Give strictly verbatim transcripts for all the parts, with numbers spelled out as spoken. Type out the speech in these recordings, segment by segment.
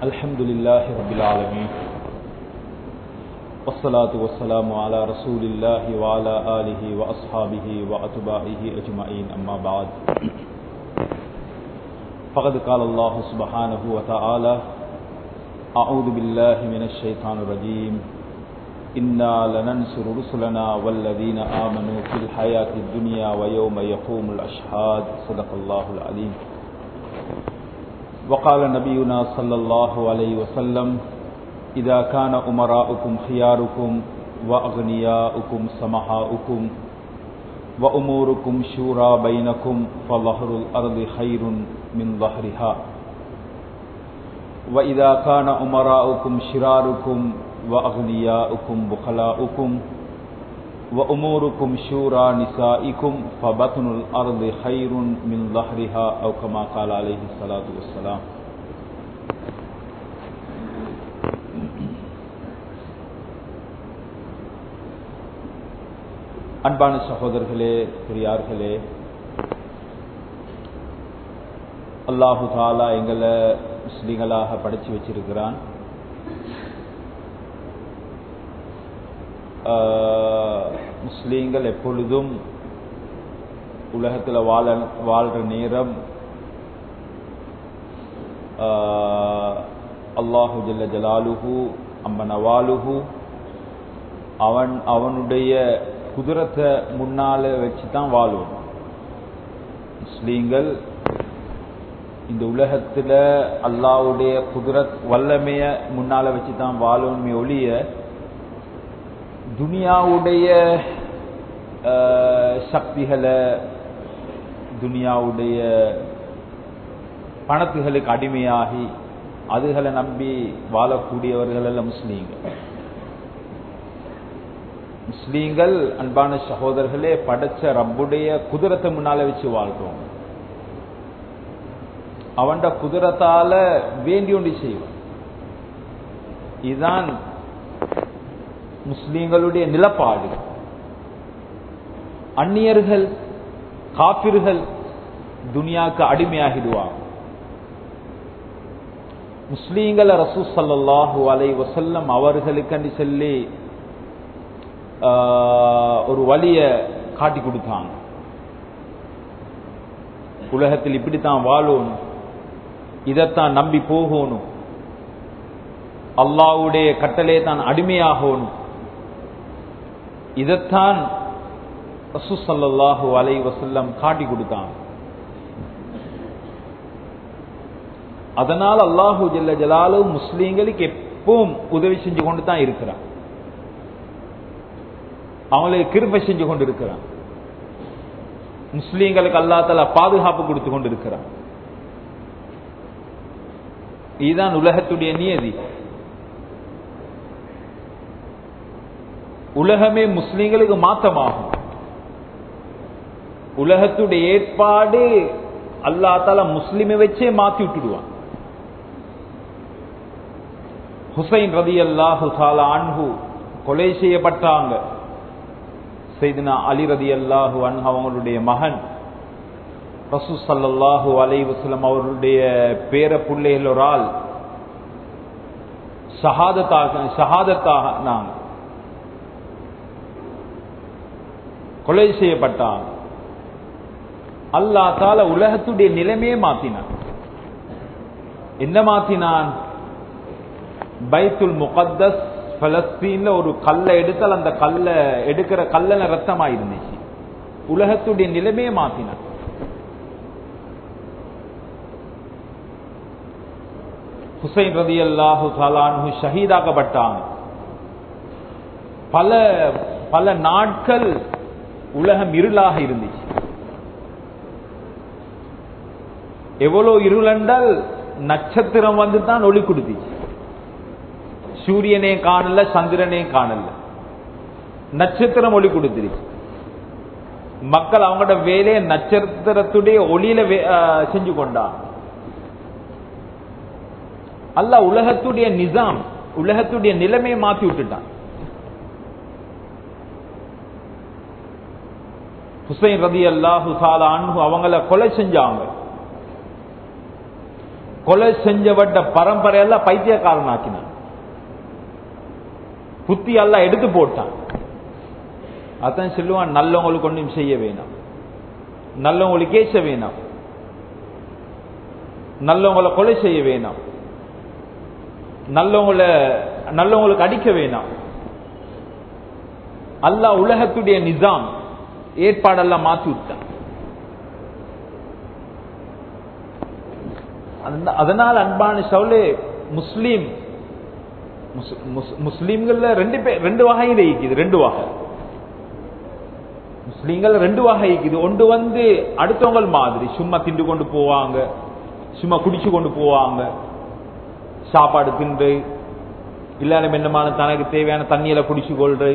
الحمد لله رب العالمين والصلاة والسلام على رسول الله وعلى آله وأصحابه وأتباعه أجمعين أما بعد فقد قال الله سبحانه وتعالى أعوذ بالله من الشيطان الرجيم إنا لننصر رسلنا والذين آمنوا في الحياة الدنيا ويوم يقوم الأشهاد صدق الله العليم وقال نبينا صلى الله عليه وسلم إذا كان أمراؤكم خياركم وأغنياؤكم سمحاؤكم وأموركم شورى بينكم فظهر الأرض خير من ظهرها وإذا كان أمراؤكم شراركم وأغنياؤكم بخلاؤكم وأموركم شورى نسائكم فبطن الأرض خير من ظهرها أو كما قال عليه الصلاة والسلام. அன்பான சகோதரர்களே, பெரியார்களே, அல்லாஹு தாலா எங்களை முஸ்லிம்களாக படைச்சு வச்சிருக்கிறான். முஸ்லீம்கள் எப்பொழுதும் உலகத்தில் வாழ வாழ்ற நேரம் அல்லாஹு ஜல்ல ஜலாலுஹு அம்மனவாலுஹு அவன் அவனுடைய குதிரத்தை முன்னால வச்சு தான் வாழ்வோம். முஸ்லீம்கள் இந்த உலகத்தில் அல்லாஹ்வுடைய குதிரத் வல்லமைய முன்னால வச்சு தான் வாழணுமே ஒழிய துனியாவுடைய சக்திகளை, துனியாவுடைய பணத்துகளுக்கு அடிமையாகி அதுகளை நம்பி வாழக்கூடியவர்கள் அல்ல முஸ்லீம்கள். முஸ்லீம்கள் அன்பான சகோதரர்களே, படைச்ச ரப்புடைய குதிரத்தை முன்னால வச்சு வாழ்றோம். அவன் குதிரத்தால வேண்டி ஒன்று செய்வான். இதுதான் முஸ்லீம்களுடைய நிலப்பாடு. அந்நியர்கள், காபிர்கள் துனியாவுக்கு அடிமையாகிடுவாங்க. முஸ்லீம்களை ரசூல் ஸல்லல்லாஹு அலைஹி வஸல்லம் அவர்களுக்கு சொல்லி ஒரு வழிய காட்டி கொடுத்தாங்க. உலகத்தில் இப்படித்தான் வாழணும், இதைத்தான் நம்பி போகணும், அல்லாஹ்வுடைய கட்டளை தான் அடிமையாகணும். இதைத்தான் ரசூல் ஸல்லல்லாஹு அலைஹி வஸல்லம் காட்டி கொடுத்தாங்க. அதனால் அல்லாஹு ஜல்ல ஜலாலுஹு முஸ்லீம்களுக்கு எப்பவும் உதவி செஞ்சு கொண்டு தான் இருக்கிறான். அவங்களுக்கு கிருபை செஞ்சு கொண்டு இருக்கிறான். முஸ்லீம்களுக்கு அல்லாஹ் தஆலா பாதுகாப்பு கொடுத்து கொண்டு இருக்கிறான். இதுதான் உலகத்துடைய நியதி. உலகமே முஸ்லீம்களுக்கு மாற்றமாகும். உலகத்துடைய ஏற்பாடு அல்லாஹ் தஆலா முஸ்லிமை வச்சே மாற்றி விட்டுடுவான். ஹுசைன் ரலியல்லாஹு தஆலா அன்ஹு கொலை செய்யப்பட்டாங்க. சையதுனா அலி ரலியல்லாஹு அன்ஹு அவங்களுடைய மகன் ரசூல் ஸல்லல்லாஹு அலைஹி வஸல்லம் அவருடைய பேர பிள்ளைகள் ஒரு ஆள் ஷஹாதத்தாக ஷஹாதத்தாக நாங்க கொலை செய்யப்பட்டான். அல்லாஹ் தஆலா உலகத்துடைய நிலைமையே மாத்தினான். என்ன மாத்தினான்? பைத்துல் முகத்தஸ் பலஸ்தீன்ல ஒரு கல்லை எடுத்தால் அந்த கல்லை எடுக்கிற கல்ல ரத்தமா இருந்துச்சு. உலகத்துடைய நிலைமையே மாத்தினான். ஹுசைன் ரலியல்லாஹு தஆலா அன்ஹு ஷஹீதாக்கப்பட்டாங்க. பல பல நாட்கள் உலகம் இருளாக இருந்துச்சு. எவ்வளவு இருளென்றால் நட்சத்திரம் வந்து தான் ஒளி கொடுத்துச்சு. சூரியனே காணல, சந்திரனே காணல, நட்சத்திரம் ஒளி கொடுத்துருச்சு. மக்கள் அவங்களோட வேலையை நட்சத்திரத்துடைய ஒளியில செஞ்சு கொண்டாங்க. அல்லாஹ் உலகத்துடைய நிசாம், உலகத்துடைய நிலைமையை மாற்றி விட்டுட்டான். ஹுசைன் ரலியல்லாஹு தஆலா அன்ஹு அவங்கள கொலை செஞ்சாங்க. கொலை செஞ்சவட்ட பரம்பரையெல்லாம் பைத்தியக்காரன் ஆக்கினான். புத்தி எல்லாம் எடுத்து போட்டான். அதான் சொல்லுவான், நல்லவங்களுக்கு ஒன்றும் செய்ய வேணாம், நல்லவங்களுக்கு ஏச வேணாம், நல்லவங்களை கொலை செய்ய வேணாம், நல்லவங்களை நல்லவங்களுக்கு அடிக்க வேணாம். அல்லாஹ் உலகத்துடைய நிசாம் ஏற்பாடெல்லாம் மாற்றி விட்டான். அதனால் அன்பான சவுலே முஸ்லீம் முஸ்லீம்கள் ரெண்டு பேர் ரெண்டு வகையில் இருக்குது. ரெண்டு வகை முஸ்லீம்கள் ரெண்டு வகை இருக்குது. ஒன்று வந்து அடுத்தவங்க மாதிரி சும்மா திண்டு கொண்டு போவாங்க, சும்மா குடிச்சு கொண்டு போவாங்க, சாப்பாடு தின்று இல்லாத மென்னமான தனக்கு தேவையான தண்ணியில குடிச்சு கொள்றது.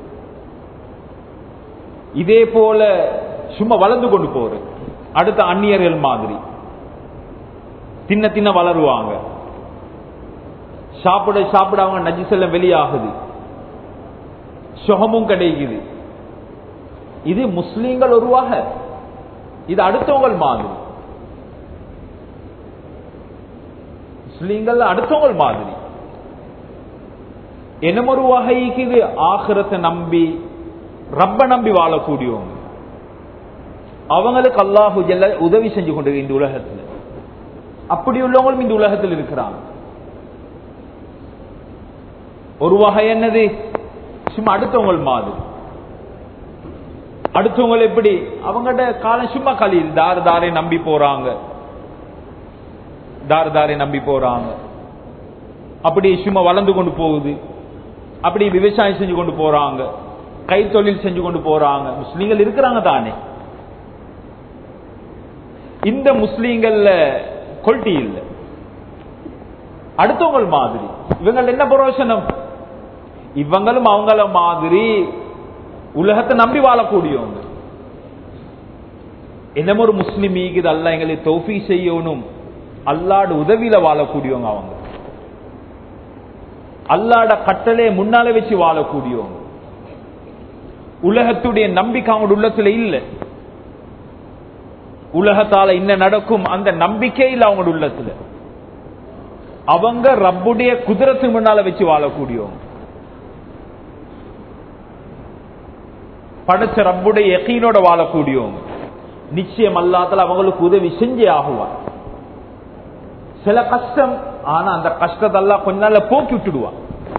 இதே போல சும்மா வளர்ந்து கொண்டு போற அடுத்த அந்நியர்கள் மாதிரி தின்ன தின்ன வளருவாங்க. சாப்பிட சாப்பிட அவங்க நஜிசெல்லாம் வெளியாகுது, சுகமும் கிடைக்குது. இது முஸ்லீம்கள் ஒரு வகை. இது அடுத்தவங்க மாதிரி. முஸ்லீம்கள் அடுத்தவங்க மாதிரி. என்ன ஒரு வகைக்கு இது ஆகிரத்தை நம்பி ரப்ப நம்பி வாழக்கூடியவங்க. அவங்களுக்கு அல்லாஹு ஜல்ல உதவி செஞ்சு கொண்டு இந்த உலகத்தில். அப்படி உள்ளவங்களும் இந்த உலகத்தில் இருக்கிறாங்க. ஒரு வகை என்னது, சும்மா அடுத்தவங்க மாதிரி. அடுத்தவங்க எப்படி அவங்கள்ட காலம் சும்மா கலியில் தார் தாரை நம்பி போறாங்க, தார் தாரை நம்பி போறாங்க. அப்படி சும்மா வளர்ந்து கொண்டு போகுது. அப்படி விவசாயம் செஞ்சு கொண்டு போறாங்க, கைத்தொழில் செஞ்சு கொண்டு போறாங்க. முஸ்லீம்கள் இருக்கிறாங்க தானே. இந்த முஸ்லீம்கள்ல கொல்ட்டி இல்லை, அடுத்தவங்க மாதிரி. இவங்க என்ன பிரயோசனம்? இவங்களும் அவங்கள மாதிரி உலகத்தை நம்பி வாழக்கூடியவங்க. என்ன ஒரு முஸ்லிமீக்கு அல்லாஹ் எங்களை தௌஃபீக் செய்யணும், அல்லாஹ்வுடைய உதவியில வாழக்கூடியவங்க. அவங்க அல்லாஹ்வுடைய கட்டளையை முன்னால வச்சு வாழக்கூடியவங்க. உலகத்துடைய நம்பிக்கை அவங்க உள்ளத்துல இல்லை. உலகத்தால என்ன நடக்கும் அந்த நம்பிக்கை இல்லை அவங்க உள்ளத்துல. அவங்க ரப்புடைய குதிரத்து முன்னால வச்சு வாழக்கூடியவங்க. படைச்ச ரப்புடைய யகீனோட வாழக்கூடியவங்க. நிச்சயம் அல்லாஹ்தால அவங்களுக்கு உதவி செஞ்சே ஆகுவார். சில கஷ்டம், ஆனா அந்த கஷ்டத்தை அல்லாஹ் கொஞ்ச நாள்ல போக்கி விட்டுடுவான்.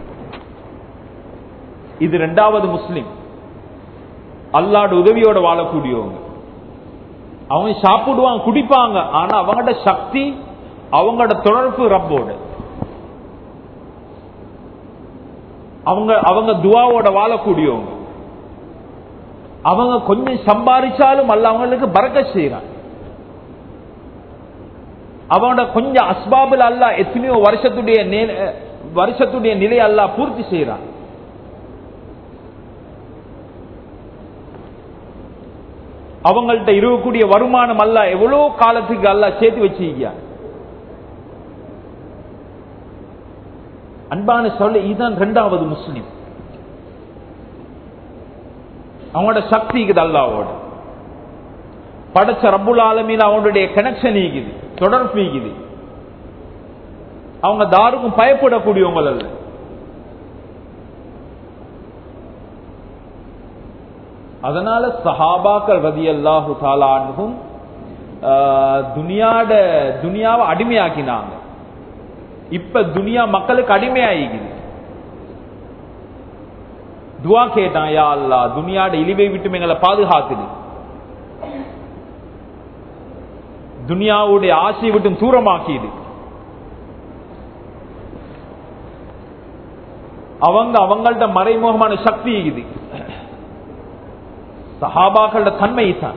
இது இரண்டாவது முஸ்லிம், அல்லாஹ்வுடைய உதவியோட வாழக்கூடியவங்க. அவங்க சாப்பிடுவாங்க, குடிப்பாங்க, ஆனா அவங்களோட சக்தி, அவங்களோட தொடர்பு ரப்போட. அவங்க அவங்க துஆவோட வாழக்கூடியவங்க. அவங்க கொஞ்சம் சம்பாதிச்சாலும் அல்ல அவங்களுக்கு பரக்கத் செய்றான். அவனோட கொஞ்சம் அஸ்பாபுல் அல்லாஹ் எத்தனையோ வருஷத்துடைய வருஷத்துடைய நிலை அல்லாஹ் பூர்த்தி செய்றான். அவங்கள்ட்ட இருக்கக்கூடிய வருமானம் அல்லாஹ் எவ்வளவு காலத்துக்கு அல்லாஹ் சேர்த்து வச்சிருக்கான். அன்பான சொல்ல, இதுதான் இரண்டாவது முஸ்லிம். அவங்களோட சக்தி இருக்குது, அல்லாஹ்வோட படைச்ச ரப்புல் ஆலமீன் அவங்களுடைய கனெக்ஷன் இருக்குது, தொடர்பு இருக்குது. அவங்க தாருக்கும் பயப்படக்கூடியவங்க அல்ல. அதனால சஹாபாக்கள் ரலியல்லாஹு தஆலா அன்ஹும் துனியாட துனியாவை அடிமையாக்கினாங்க. இப்ப துனியா மக்களுக்கு அடிமையாகிக்குது. துஆ கேட்டான், யா அல்லாஹ் துனியாட இழிவை விட்டு எங்களை பாதுகாக்குது, துனியாவுடைய ஆசையை விட்டு தூரமாக்கிது. அவங்க அவங்கள்ட்ட மறைமுகமான சக்தி இருக்குது. சஹாபாக்களோட தன்மை தான்.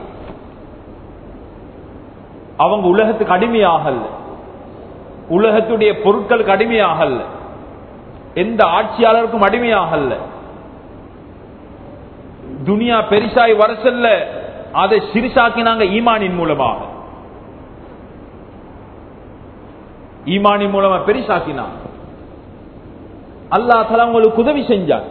அவங்க உலகத்துக்கு அடிமையாகல, உலகத்துடைய பொருட்களுக்கு அடிமையாகல, எந்த ஆட்சியாளருக்கும் அடிமையாகல. துனியா பெரிசாய் வரசல்ல, அதை சிறுசாக்கினாங்க ஈமானின் மூலமாக. ஈமானின் மூலமா பெரிசாக்கினாங்க. அல்லாஹ் தஆலா உங்களுக்கு உதவி செஞ்சார்.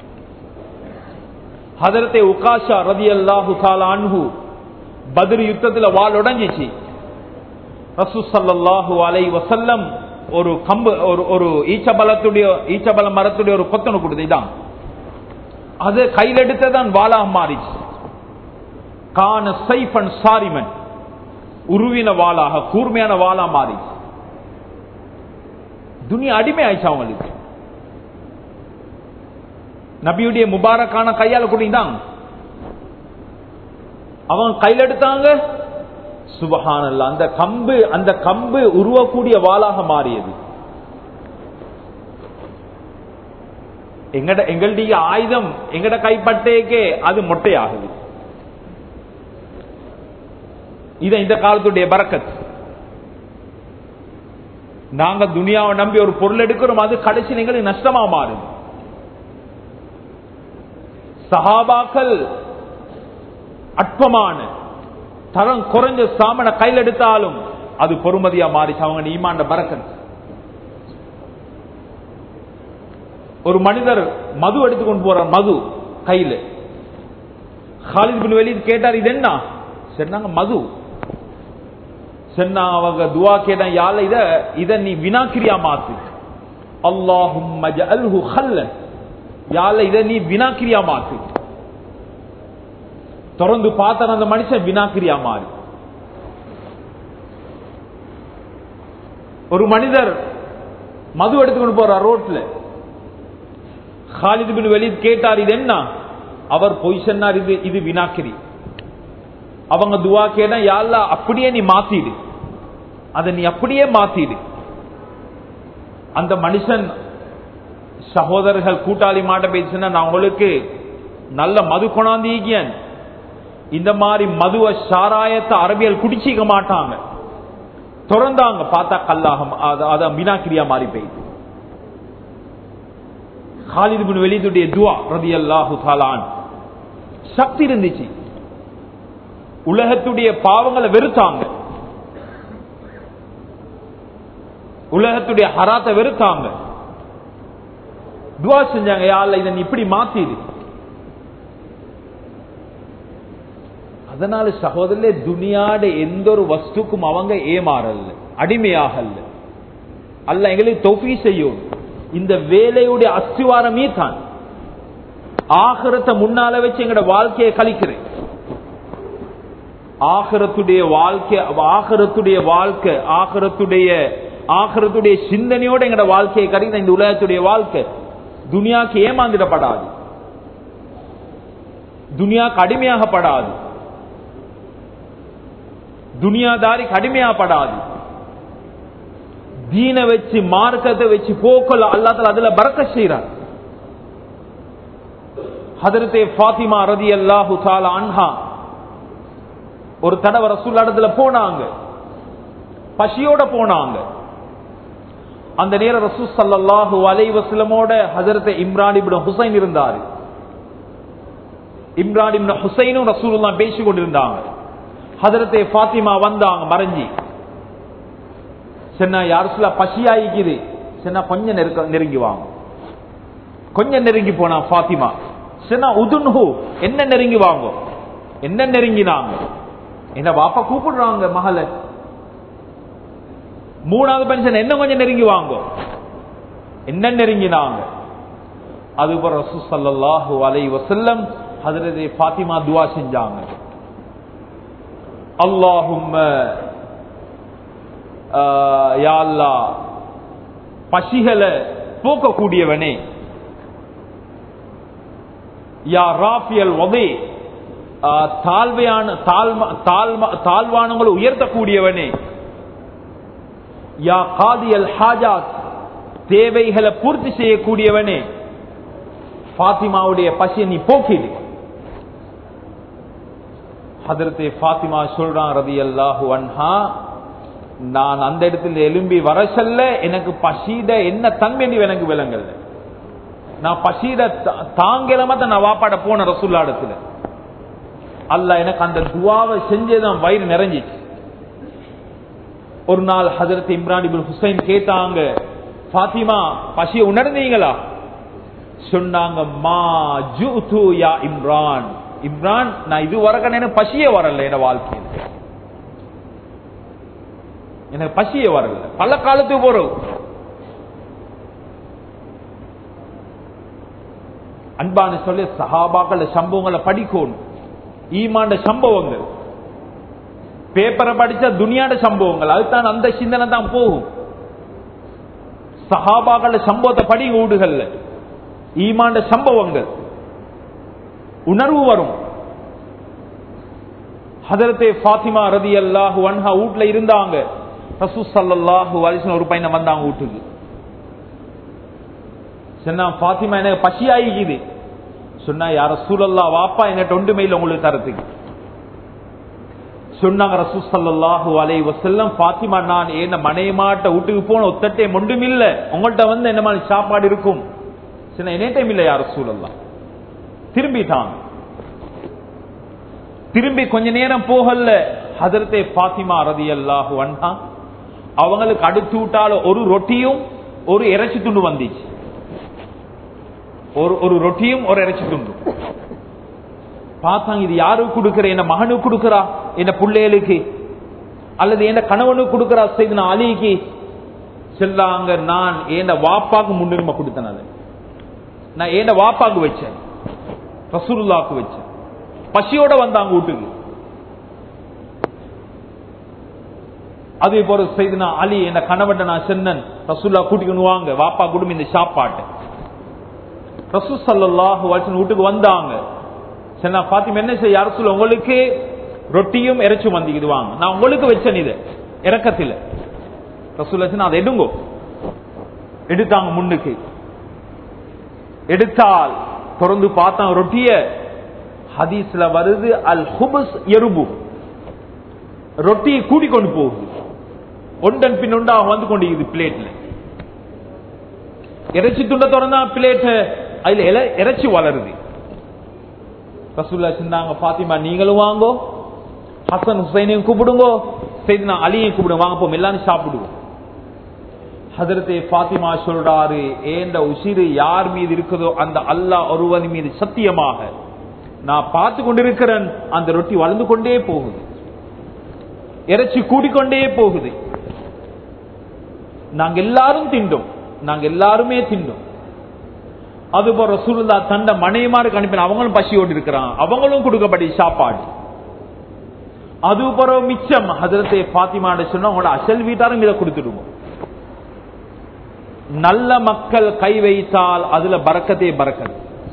ஹதரத்தே உகாஷா ரலியல்லாஹு தஆலா அன்ஹு பத்ர் யுத்தத்தில் வாள் உடைஞ்சிச்சு. ரசூல் ஸல்லல்லாஹு அலைஹி வஸல்லம் ஒரு கம்பு ஒரு ஒரு ஈச்சபலத்துடைய ஈச்சபல மரத்துடைய ஒரு கொத்தனை கொடுத்துதான் அது கையில் எடுத்ததான் வாளாக மாறிச்சு. கான சைஃபன் சாரிமன், உருவின வாளாக கூர்மையான வாளா மாறிச்சு. துனியா அடிமை ஆயிடுச்சு அவங்களுக்கு. நபியுடைய முபாரக்கான கையால குடிந்தாங்க, அவங்க கையில் எடுத்தாங்க. சுபஹானல்லாஹ், அந்த கம்பு அந்த கம்பு உருவக்கூடிய வாளாக மாறியது. எங்கட எங்களுடைய ஆயுதம் எங்கட கைப்பட்டேக்கே அது மொட்டையாகுது. இத இந்த காலத்துடைய பரக்கத். நாங்க துனியாவை நம்பி ஒரு பொருள் எடுக்கிறோம், அது கடைசி எங்களுக்கு நஷ்டமா மாறுது. சஹாபாக்கள் அற்பமான தரம் குறைஞ்ச சாமன கையில் எடுத்தாலும் அது பொறுமதியா மாறிச்சு. அவங்க ஈமான் பரக்கத். ஒரு மனிதர் மது எடுத்துக்கொண்டு போறார், மது கையில. காலித் பின் வலீத் கேட்டார், இது என்ன? சொன்னாங்க மது. சொன்னா அவங்க துவா கேட்டா, யால இத இத நீ வினாக்கிரியா மாத்து. அல்லாஹும்ம ஜஅல்ஹு ஹல்லன், யால இத நீ வினாக்கிரியா மாத்து. தொடர்ந்து பார்த்த அந்த மனுஷன் வினாக்கிரியா மாறி. ஒரு மனிதர் மது எடுத்துக்கொண்டு போறார் ரோட்ல. காலித் பின் வலீத் கேட்டார், இது என்ன? அவர் பொய் சொன்னார், இது இது வினாக்கிரி. அவங்க துவா கேட்டா, யா அல்லாஹ் அப்படியே நீ மாத்திடு, அதை நீ அப்படியே மாத்திடு. அந்த மனுஷன் சகோதரர்கள் கூட்டாளி மாட்ட பேசினா, நான் உங்களுக்கு நல்ல மது கொண்டாந்தீங்கன், இந்த மாதிரி மதுவ சாராயத்தை அரபியல் குடிச்சிக்க மாட்டாங்க. திறந்தாங்க, பார்த்தா கல்லாக அத வினாக்கிரியா மாறி போயிடுது. காலித் பின் வலீதுடைய துஆ ரலியல்லாஹு தஆலா அன்ஹு சக்தி இருந்துச்சு. உலகத்துடைய பாவங்களை வெறுத்தாங்க, உலகத்துடைய ஹராத்தை வெறுத்தாங்க. துஆ செஞ்சாங்க, யா அல்லாஹ் இதை இப்படி மாத்திடு. அதனால சகோதரர்களே, துனியாட எந்த ஒரு வஸ்துக்கும் அவங்க ஏமாறல்ல, அடிமையாகல்ல. அல்லாஹ் எங்களுக்கு தௌஃபீக் செய்யும். இந்த வேலையுடைய அஸ்திவாரமே தான் ஆகிரத்தை முன்னால வச்சு எங்கட வாழ்க்கையை கழிக்கிறேன். ஆகிரத்துடைய வாழ்க்கை ஆகிரத்துடைய வாழ்க்கை ஆகிரத்துடைய ஆகிரத்துடைய சிந்தனையோட எங்கட வாழ்க்கையை கழிக்கிற இந்த உலகத்துடைய வாழ்க்கை துனியாக்கு ஏமாந்திடப்படாது, துனியாக்கு அடிமையாகப்படாது, துனியாதாரி கடுமையாப்படாது. தீன வச்சு மார்க்கத்தை வச்சு போக்கல அல்லாஹ் அதுல பரக்கத் செய்றார். ஹஜ்ரத் ஃபாத்திமா ரலியல்லாஹு தஆலா அன்ஹா ஒரு தடவை ரசூலுல்லாஹ் இடத்துல போனாங்க, பசியோட போனாங்க. அந்த நேரம் ரசூல் ஸல்லல்லாஹு அலைஹி வஸல்லமோட ஹஜ்ரத் இம்ரான் இப்னு ஹுசைன் இருந்தார். இம்ரான் இப்னு ஹுசைனும் ரசூலுல்லாஹ் பேசிக் கொண்டிருந்தாங்க. ஹஜ்ரத் ஃபாத்திமா வந்தாங்க மறைஞ்சி. சொன்னா, யா ரசூலுல்லாஹ் பசியாயிக்குது. சொன்னா, கொஞ்சம் நெருங்கி வாங்க. கொஞ்சம் நெருங்கி போனா ஃபாத்திமா. சொன்னா, உதுன்ஹு, என்ன நெருங்கி வாங்க. என்ன நெருங்கினாங்க? என்ன வாப்பா கூப்பிடுறாங்க மகள. மூணாவது பெண்சன், என்ன கொஞ்சம் நெருங்கி வாங்க. என்ன நெருங்கினாங்க? அதுபோல ரசூல் ஸல்லல்லாஹு அலைஹி வஸல்லம் ஹஜ்ரத் ஃபாத்திமா துஆ செஞ்சாங்க. அல்லாஹும்ம யா அல்லாஹ், பசிகளை போக்கக்கூடியவனே, யா ராஃபியல் வதே, தாழ்வையான தாழ்வானங்களை உயர்த்தக்கூடியவனே, யா காதியல் ஹாஜாத், தேவைகளை பூர்த்தி செய்யக்கூடியவனே, ஃபாத்திமாவுடைய பசியை நீ போக்கிடு. ஹஜ்ரத் ஃபாத்திமா சொல்றான் ரலியல்லாஹு அன்ஹா, நான் அந்த இடத்துல எலும்பி வர சொல்ல எனக்கு பசியிட என்ன தன்மை எனக்கு விளங்கல. நான் பசியிட தாங்கலமா தான் நான் வாப்பாட போன ரசூலுல்லாஹ் இடத்துல. அல்லாஹ் எனக்கு அந்த துஆவை செஞ்சேதான் வயிறு நிறைஞ்சிச்சு. ஒரு நாள் ஹஜ்ரத் இம்ரான் இப்னு ஹுசைன் கேட்டாங்க, ஃபாத்திமா பசியை உணர்ந்தீங்களா? சொன்னாங்க, மா ஜுது யா இம்ரான், இம்ரான் நான் இது வரைக்கும் எனக்கு பசியே வரல என் வாழ்க்கையில். எனக்கு பசியே வரல. பல காலத்துக்கு போறோம். அன்பான சொல்லி சஹாபாக்கள் சம்பவங்களை படிக்கணும். ஈமாண்ட சம்பவங்கள் பேப்பரை படிச்சா துனியாட சம்பவங்கள், அதுதான் அந்த சிந்தனை தான் போகும். சஹாபாக்கள் சம்பவத்தை படி ஊடுகள்ல ஈமாண்ட சம்பவங்கள் உணர்வு வரும். ஹதரத்தே ஃபாத்திமா ரலியல்லாஹு அன்ஹா வீட்ல இருந்தாங்க. ரசூல் ஸல்லல்லாஹு அலைஹி வஸல்லம் ஒரு பையன் வந்தாங்க வீட்டுக்கு. சொன்னா ஃபாத்திமா எனக்கு பசியாயிக்குது. சொன்னா யா ரசூலல்லாஹ் வாப்பா என்ன ஒன்றுமே இல்லை உங்களுக்கு தரத்துக்கு. சொன்னாங்க ரசூல் ஸல்லல்லாஹு அலைஹி வஸல்லம் ஃபாத்திமா நான் என்ன மனைமாட்ட வீட்டுக்கு போன ஒத்தட்டே ஒன்றும் இல்ல, உங்கள்கிட்ட வந்து என்ன மாதிரி சாப்பாடு இருக்கும். சொன்னா எனே டைம் இல்ல யா ரசூலல்லாஹ். திரும்பிட்டாங்க. திரும்பி கொஞ்ச நேரம் போகல ஹதரத்தே ஃபாத்திமா ரலியல்லாஹு அன்ஹா அவங்களுக்கு அடுத்து விட்டால ஒரு ரொட்டியும் ஒரு இறைச்சி துண்டு வந்துச்சு. ஒரு ஒரு ரொட்டியும் ஒரு இறைச்சி துண்டு பார்த்தாங்க. இது யாருக்கு கொடுக்கிற? என்ன மகனுக்கு கொடுக்கிறா, என்ன பிள்ளைகளுக்கு, அல்லது என்ன கணவனுக்கு கொடுக்கிறா செய்து அலிக்கு சொல்லாங்க. நான் என்ன வாப்பாக்கு முன்னுரிமை கொடுத்தேன். நான் என்ன வாப்பாக்கு வச்சேன், ரசூலுல்லாஹ்க்கு வச்சேன். பசியோட வந்தாங்க வீட்டுக்கு. அதே போல செய்தனா அலி என்ன கணவன் நான் சொன்னேன் ரசூலுல்லாஹ் கூட்டிக்கணும் வாங்க வாப்பா குடும்பம் இந்த சாப்பாட்டு. ரசூல் ஸல்லல்லாஹு அலைஹி வஸல்லம் வீட்டுக்கு வந்தாங்க. சொன்னா ஃபாத்திமா என்ன செய்ய ரசூல் உங்களுக்கு ரொட்டியும் இறைச்சும் வந்திக்குது வாங்க, நான் உங்களுக்கு வச்சேன் இது இறக்கத்தில். ரசூல் சொன்னா அதை எடுங்கோ. எடுத்தாங்க முன்னுக்கு. எடுத்தால் தொடர்ந்து பார்த்தாங்க ரொட்டிய. ஹதீஸ்ல வருது அல் ஹுபஸ் எறுபு, ரொட்டி கூடி கொண்டு போகுது. ஒன்றன் பின் ஒன்றா வந்து கொண்டு பிளேட்ல. இறைச்சி துண்ட திறந்தா பிளேட் அதுல இறைச்சி வளருது. ரசூலுல்லாஹ் சொன்னாங்க ஃபாத்திமா நீங்களும் வாங்கோ, ஹசன் ஹுசைனையும் கூப்பிடுங்கோ, சையதுனா அலியையும் கூப்பிடுங்க, வாங்க போம் எல்லாரும் சாப்பிடுவோம். ஹதரத்தே ஃபாத்திமா சொல்றாரு ஏண்ட உசிறு யார் மீது இருக்குதோ அந்த அல்லாஹ் ஒருவன் மீது சத்தியமாக நான் பார்த்து கொண்டிருக்கிறேன், அந்த ரொட்டி வளர்ந்து கொண்டே போகுது, இறைச்சி கூடிக்கொண்டே போகுது. நாங்க எல்லாரும் திண்டோம், நாங்க எல்லாருமே திண்டோம். அதுபோல் ரசூலுல்லாஹ் தந்த மனைவிமாருக்கு அனுப்பின அவங்களும் பசியோடு இருக்கிறாங்க, அவங்களும் கொடுக்கப்படி சாப்பாடு. அதுபோல மிச்சம் ஹதரத்தே ஃபாத்திமா சொன்னா உங்களோட அசல் வீட்டாரும் இதை கொடுத்துடுவோம். நல்ல மக்கள் கை வைத்தால் அதுல பரக்கத்தே பரக்கத்.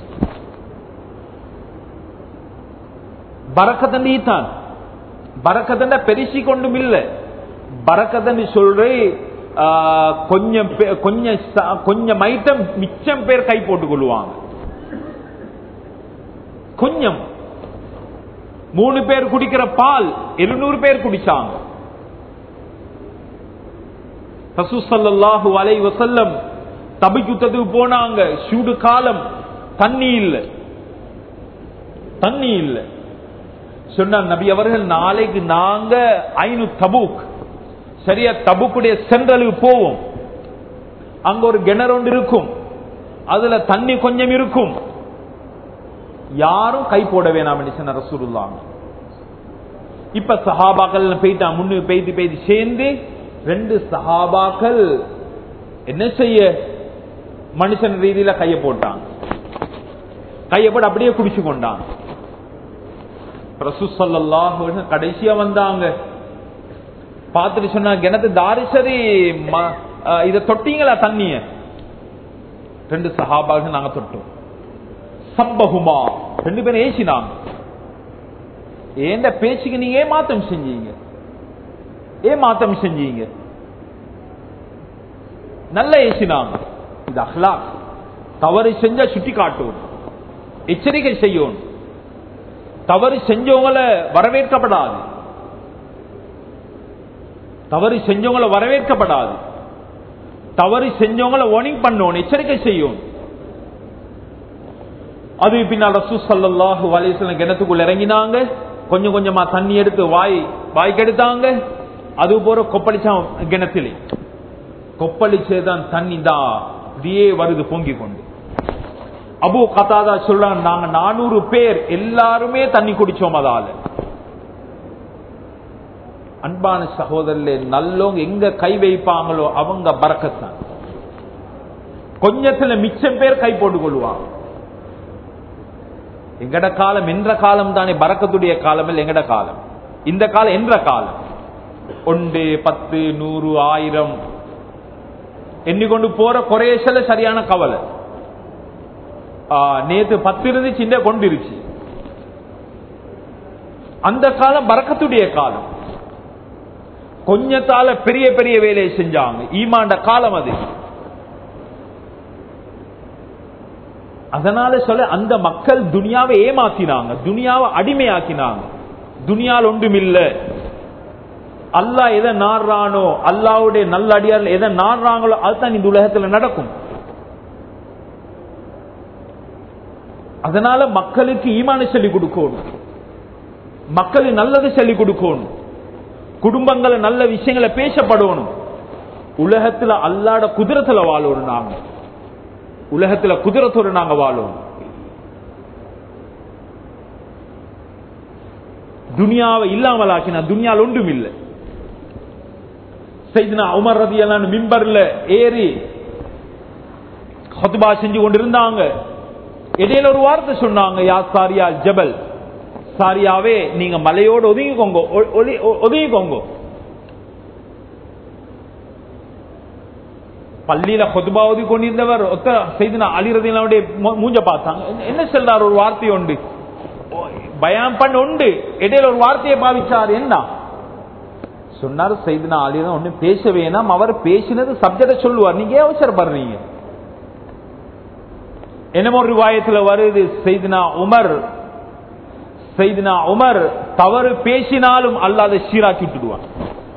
பரக்கத்தான் பரக்கத்தண்ட பெருசி கொண்டும் இல்ல. பரக்கத்தன்னு சொல்றே கொஞ்சம் கொஞ்சம் கொஞ்சம் ஐட்டம் மிச்சம் பேர் கை போட்டுக் கொள்வாங்க. கொஞ்சம் மூணு பேர் குடிக்கிற பால் இருநூறு பேர் குடிச்சாங்க. ரசூல் ஸல்லல்லாஹு அலைஹி வஸல்லம் தபுக் யுத்தத்துக்கு போனாங்க. சூடு காலம், தண்ணி இல்ல தண்ணி இல்ல சொன்ன நபி அவர்கள் நாளைக்கு நாங்க ஐநூறு தபுக் சரியா தபுக்குடைய சென்ட்ரலுக்கு போவோம். அங்க ஒரு கிணறு ஒன்று இருக்கும், அதுல தண்ணி கொஞ்சம் இருக்கும், யாரும் கை போட வேணாம் சொன்ன ரசூலுல்லாஹ். இப்ப சஹாபாக்கள் போயிட்டா முன்னு பெய்து பெய்து சேர்ந்து ரெண்டு சஹாபாக்கள் என்ன செய்ய மனுஷன் ரீதியில கைய போட்டாங்க. கைய போட்டு அப்படியே குடிச்சு கொண்டாங்க. ரசூல் ஸல்லல்லாஹு அலைஹி வஸல்லம் கடைசியா வந்தாங்க. பார்த்துட்டு சொன்னா கிணத்து தாரிசரி இத தொட்டீங்களா தண்ணிய? ரெண்டு சஹாபாக்கள் நாங்க தொட்டோம். சப்பஹுமா ரெண்டு பேரும் ஏசினாங்க. ஏண்ட பேச்சுக்கு நீங்க ஏமாத்தம் செஞ்சீங்க, ஏமாத்தம் செஞ்சீங்க. நல்ல ஏசினாங்க. இது அஹ்லாக். தவறு செஞ்சா சுட்டி காட்டும், எச்சரிக்கை செய்யும். தவறு செஞ்சவங்களை வரவேற்கப்படாது, தவறு செஞ்சவங்களை வரவேற்கப்படாது. தவறு செஞ்சவங்களை வார்னிங் பண்ணணும், எச்சரிக்கை செய்யும். அது பின்னால் ரசூல் ஸல்லல்லாஹு அலைஹி வஸல்லம் கிணத்துக்குள்ள இறங்கினாங்க. கொஞ்சம் கொஞ்சமா தண்ணி எடுத்து வாய் வாய்க்கு எடுத்தாங்க. அது போற கொப்பளிச்சா கிணத்திலே கொப்பளிச்சேதான் தண்ணி தான் அப்படியே வருது பொங்கி கொண்டு. அபூ கதாதா சொல்றாங்க நாங்க நானூறு பேர் எல்லாருமே தண்ணி குடிச்சோம். அதால அன்பான சகோதரர்களே, நல்லவங்க எங்க கை வைப்பாங்களோ அவங்க பரக்கத்தான். கொஞ்சத்துல மிச்சம் பேர் கை போட்டுக் கொள்வாங்க. எங்கட காலம் என்ற காலம் தானே பரக்கத்துடைய காலம் இல்லை. எங்கட காலம் இந்த காலம் என்ற காலம். ஒன்று பத்து நூறு ஆயிரம் எண்ணிக்கொண்டு போற குறையசல சரியான கவலை. நேத்து பத்து இருந்து சின்ன கொண்டிருச்சு. அந்த காலம் பரக்கத்துடைய காலம். கொஞ்சத்தால பெரிய பெரிய வேலையை செஞ்சாங்க. ஈமாண்ட காலம் அது. அதனால சொல்ல அந்த மக்கள் துனியாவை ஏமாத்தினாங்க, துனியாவை அடிமையாக்கினாங்க. துனியால் ஒன்றும் இல்லை. அல்லாஹ் எதை நாடுறானோ, அல்லாஹ்வுடைய நல்ல அடியார்கள் எதை நாடுறாங்களோ அதுதான் இந்த உலகத்தில் நடக்கும். அதனால மக்களுக்கு ஈமானை சொல்லிக் கொடுக்கணும், மக்களுக்கு நல்லது சொல்லிக் கொடுக்கணும், குடும்பங்களை நல்ல விஷயங்களை பேசப்படணும். உலகத்துல அல்லாஹ்வுடைய குதிரத்துல வாழணும். நாங்க உலகத்துல குதிரத்தோடு நாங்க வாழும். துனியாவை இல்லாமல் ஆக்கினா துனியால் ஒன்றும் இல்லை. சையதுனா உமர் ரலியல்லாஹு அன்ஹு மிம்பர்ல ஏறி குத்பா செஞ்சு கொண்டிருந்தாங்க. இடையில ஒரு வார்த்தை சொன்னாங்க, யா சாரியா ஜபல், சாரியாவே நீங்க மலையோடு ஒதுங்கிக்கோங்க, ஒதுங்கிக்கோங்க. பள்ளியில குத்பா ஓதி கொண்டிருந்தவர் சையதுனா அலி ரலியல்லாஹு அன்ஹு மூஞ்ச பார்த்தாங்க. என்ன சொல்றார்? ஒரு வார்த்தை உண்டு, பயான் பண்ண உண்டு. இடையில ஒரு வார்த்தையை பாவிச்சார். என்ன சொன்னார்? சையதுனா அலி தான் ஒண்ணு பேச வேணாம், அவர் பேசினது சப்ஜெக்ட் சொல்லுவார், நீங்க அவசரப்படுறீங்க. என்னமோ ஒரு ரிவாயத்துல வருது, சையதுனா உமர் சையதுனா உமர் தவறு பேசினாலும் அல்லாஹ் அதை சீராக்கி விட்டுடுவான்.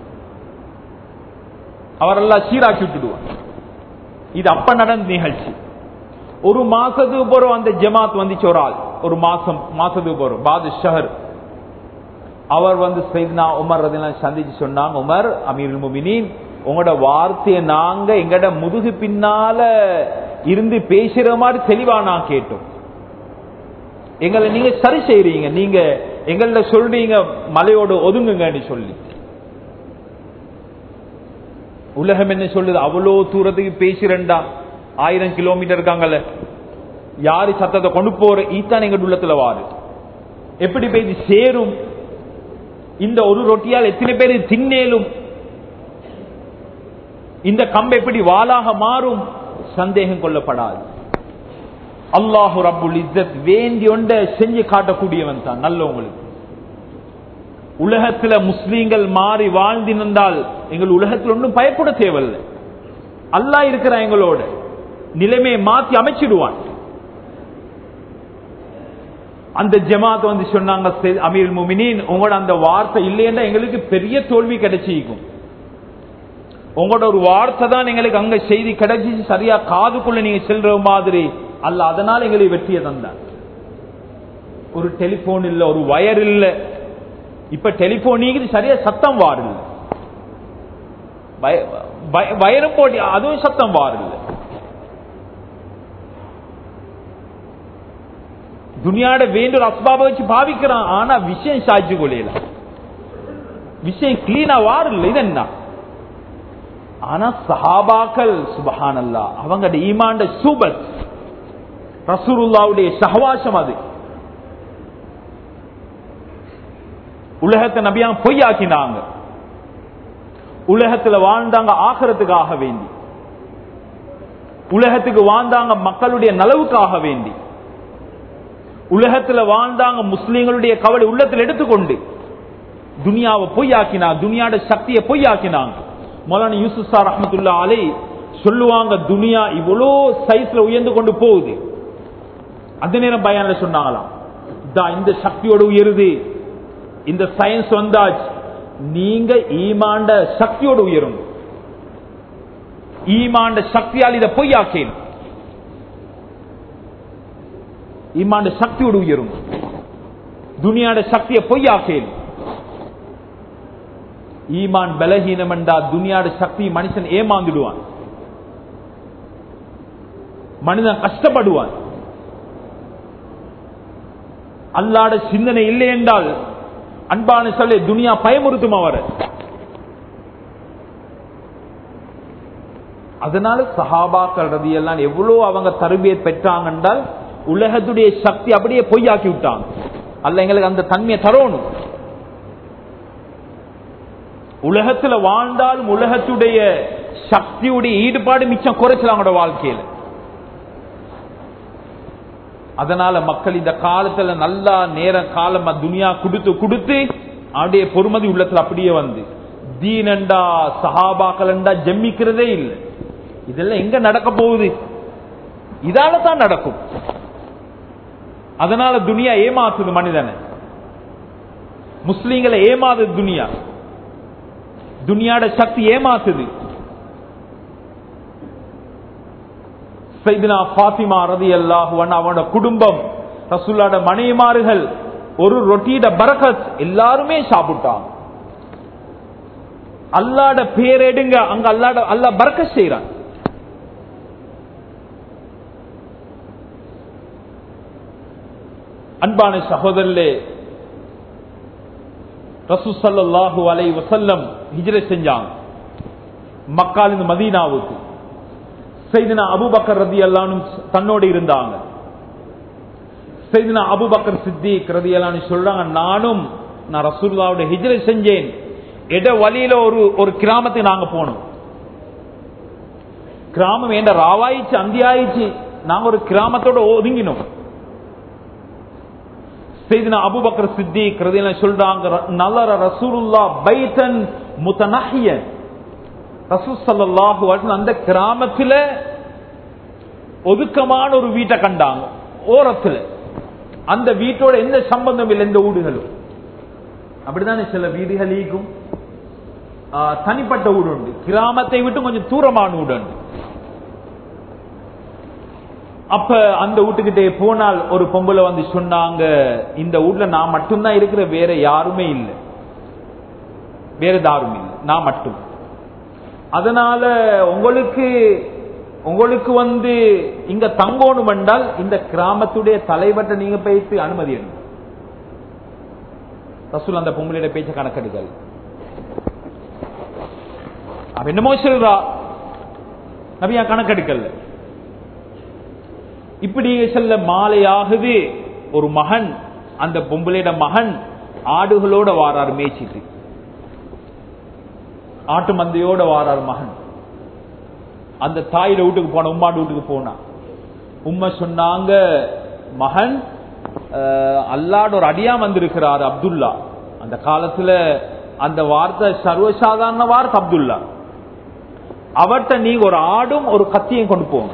அவர் அல்லாஹ் சீராக்கி விட்டுடுவான். இது அப்ப நடந்த நிகழ்ச்சி. ஒரு மாசத்துக்கு போறோம் அந்த ஜமாத் வந்துச்சு. ஒரு ஆள் ஒரு மாசம் மாசத்துக்கு போறோம் பாது ஷஹர். அவர் வந்து சையதுனா உமர் ரலியல்லாஹு சந்திச்சு சொன்னாங்க, உமர் அமீருல் முஃமினீன், உங்களோட வார்த்தையை நாங்க எங்கட முதுகு பின்னால இருந்து பேசுற மாதிரி தெளிவா நான் கேட்டோம். எங்களை நீங்க சரி செய்றீங்க, நீங்க எங்கள்ட சொல்றீங்க மலையோடு ஒதுங்குங்கன்னு சொல்லி. உலகம் என்ன சொல்லுது? அவ்வளோ தூரத்துக்கு பேசுறா, ஆயிரம் கிலோமீட்டர் இருக்காங்கல்ல, யாரு சத்தத்தை கொண்டு போற ஈத்தான் எங்க உள்ளத்துல வாரு. எப்படி போய் சேரும்? இந்த ஒரு ரொட்டியால் எத்தனை பேர் தின்னேலும்? இந்த கம்பு எப்படி வாளாக மாறும்? சந்தேகம் கொள்ளப்படாது. அல்லாஹு ரப்புல் இஸ்ஸத் வேண்டி ஒன்றை செஞ்சு காட்டக்கூடியவன் தான் நல்லவங்களுக்கு. உலகத்துல முஸ்லீம்கள் மாறி வாழ்ந்திருந்தால் எங்கள் உலகத்தில் ஒன்றும் பயப்பட தேவையில்லை. அல்லாஹ் இருக்கிற எங்களோட நிலைமையை மாற்றி அமைச்சிடுவான். அந்த ஜமாத் வந்து சொன்னாங்க, அமீருல் முஃமினீன், உங்களோட அந்த வார்த்தை இல்லைன்னா எங்களுக்கு பெரிய தோல்வி கிடைச்சிருக்கும். உங்களோட ஒரு வார்த்தை தான் எங்களுக்கு அங்க செய்தி கிடைச்சி சரியா காதுக்குள்ள நீங்க செல்ற மாதிரி அல்ல, அதனால எங்களுக்கு வெற்றியை தந்தார். ஒரு டெலிபோன் இல்ல, ஒரு வயர் இல்ல. இப்ப டெலிபோன் சரியா சத்தம் வாரில்ல, வயரும் போட்டி அதுவும் சத்தம் வாரில்ல. துனியாட வேண்டிய அஸ்பாப வச்சு பாவிக்கிறான், ஆனா விஷயம் சாட்சி கொள்ளையில, விஷயம் கிளீனா வாரில்ல. இது என்ன? ஆனா சஹாபாக்கள் சுப்ஹானல்லாஹ், அவங்க ஈமான்ட சூபத், ரசூலுல்லாஹ்வுடைய சஹவாசம் அது. உலகத்தை நபியா பொய்யாக்கினாங்க, உலகத்துல வாழ்ந்தாங்க ஆகிரத்துக்காக வேண்டி, உலகத்துக்கு வாழ்ந்தாங்க மக்களுடைய நலவுக்காக வேண்டி, உலகத்துல வாழ்ந்தாங்க முஸ்லீம்களுடைய கவலை உள்ளத்தில் எடுத்துக்கொண்டு துனியாவை பொய்யாக்கினாங்க, துனியாட சக்தியை பொய்யாக்கினாங்க. மௌலானா யூசுப் சார் ரஹ்மத்துல்லாஹி அலைஹி சொல்லுவாங்க, துனியா இவ்வளோ சைஸ்ல உயர்ந்து கொண்டு போகுது. அந்த நேரம் பயான்ல சொன்னாங்களாம், இந்த சக்தியோடு உயருது, இந்த சயின்ஸ் வந்தாச்சு, நீங்க ஈமாண்ட சக்தியோடு உயரும். ஈமாண்ட சக்தியால் இதை பொய்யாக்கேன், ஈமாண்ட சக்தியோடு உயரும். துனியாட சக்தியை பொய்யாக்கேன். ஈமான் பலஹீனம் என்றா துனியாட சக்தி மனுஷன் ஏமாந்துடுவான், மனிதன் கஷ்டப்படுவான். அல்லாட சிந்தனை இல்லை என்றால் அன்பான சொல்ல துனியா பயமுறுத்தும். அவர் அதனால சஹாபாக்கள் ரலியல்லாஹு எவ்வளவு அவங்க தர்பியத் பெற்றாங்க என்றால் உலகத்துடைய சக்தி அப்படியே பொய்யாக்கி விட்டாங்க. அல்ல எங்களுக்கு அந்த தன்மையை தரணும். உலகத்துல வாழ்ந்தாலும் உலகத்துடைய சக்தியுடைய ஈடுபாடு மிச்சம் குறைச்சலாங்களோட வாழ்க்கையில. அதனால மக்கள் இந்த காலத்துல நல்லா நேர காலம் துனியா கொடுத்து கொடுத்து அவருடைய பொறுமதி உள்ளத்துல அப்படியே வந்து தீனண்டா சஹாபாக்களண்டா ஜெம்மிக்கிறதே இல்லை. இதெல்லாம் எங்க நடக்க போகுது? இதால தான் நடக்கும். அதனால துனியா ஏமாத்துது மனிதனை, முஸ்லீம்களை ஏமாத்துது துனியா, துனியாட சக்தி ஏமாத்துது. சையதுனா ஃபாத்திமா ரலியல்லாஹு அன்ஹா அவனோட குடும்பம், ரசூலுல்லாஹ்வுடைய மனைவிமார்கள் ஒரு ரொட்டியோட பரக்கத் எல்லாருமே சாப்பிட்டாங்க. அல்லாஹ்வுடைய பேர் எடுங்க, அங்க அல்லாஹ் அல்லாஹ் பரக்கத் செய்றான். அன்பான சகோதரர்களே, ரசூல் ஸல்லல்லாஹு அலைஹி வஸல்லம் ஹிஜ்ரத் செஞ்சாங்க மக்காலிருந்து மதீனாவுக்கு. சையதுனா அபூபக்கர் ரலியல்லாஹு அன்ஹு தன்னோடு இருந்தாங்க. சையதுனா அபூபக்கர் சித்திக் ரலியல்லாஹு அன்ஹு சொல்றாங்க, நானும் நான் ரசூலுல்லாஹ்வுடைய ஹிஜ்ரத் செஞ்சேன். எட வழியில ஒரு ஒரு கிராமத்துக்கு நாங்க போனோம். கிராமம் ஏண்ட ராவாயிச்சு அந்தியாயிச்சு, நாங்க ஒரு கிராமத்தோட ஒதுங்கினோம். சையதுனா அபூபக்கர் சித்திக் ரலியல்லாஹு அன்ஹு சொல்றாங்க, நலர ரசூலுல்லாஹ் பைத்தன் முத்தனஹியன். ரசூல் ஸல்லல்லாஹு அலைஹி வஸல்லம் அந்த கிராமத்துல ஒதுக்கமான ஒரு வீட்டை கண்டாங்க ஓரத்துல. அந்த வீட்டோட எந்த சம்பந்தம் இல்லை, எந்த வீடுகளும். அப்படித்தானே சில வீடுகள் ஈக்கும், தனிப்பட்ட வீடு உண்டு, கிராமத்தை விட்டு கொஞ்சம் தூரமான வீடு உண்டு. அப்ப அந்த வீட்டுக்கிட்டே போனால் ஒரு பொம்பளை வந்து சொன்னாங்க, இந்த வீட்டுல நான் மட்டும்தான் இருக்கிற, வேற யாருமே இல்லை, வேற யாரும் இல்லை, நான் மட்டும். அதனால உங்களுக்கு உங்களுக்கு வந்து இங்க தங்கோணும் என்றால் இந்த கிராமத்துடைய தலைவர்கிட்ட நீங்க பேசி அனுமதி எடுங்க. ரசூல் அந்த பொம்பளையோட பேச்ச கணக்கெடுக்கல். அவ என்னமோ சொல்றா, நபியா கணக்கெடுக்கல. இப்படி செல்ல மாலையாகுது, ஒரு மகன், அந்த பொம்பளையோட மகன் ஆடுகளோட வாராரு மேய்ச்சிட்டு, ஆட்டு மந்தையோட வாரார் மகன். அந்த தாயில வீட்டுக்கு போன, உம்மாடு வீட்டுக்கு போனா, உம்மா சொன்னாங்க, மகன் அல்லாட ஒரு அடியா வந்திருக்கிறார் அப்துல்லா. அந்த காலத்துல அந்த வார்த்தை சர்வசாதாரண வார்த்தை அப்துல்லா. அவர்கிட்ட நீங்க ஒரு ஆடும் ஒரு கத்தியும் கொண்டு போங்க.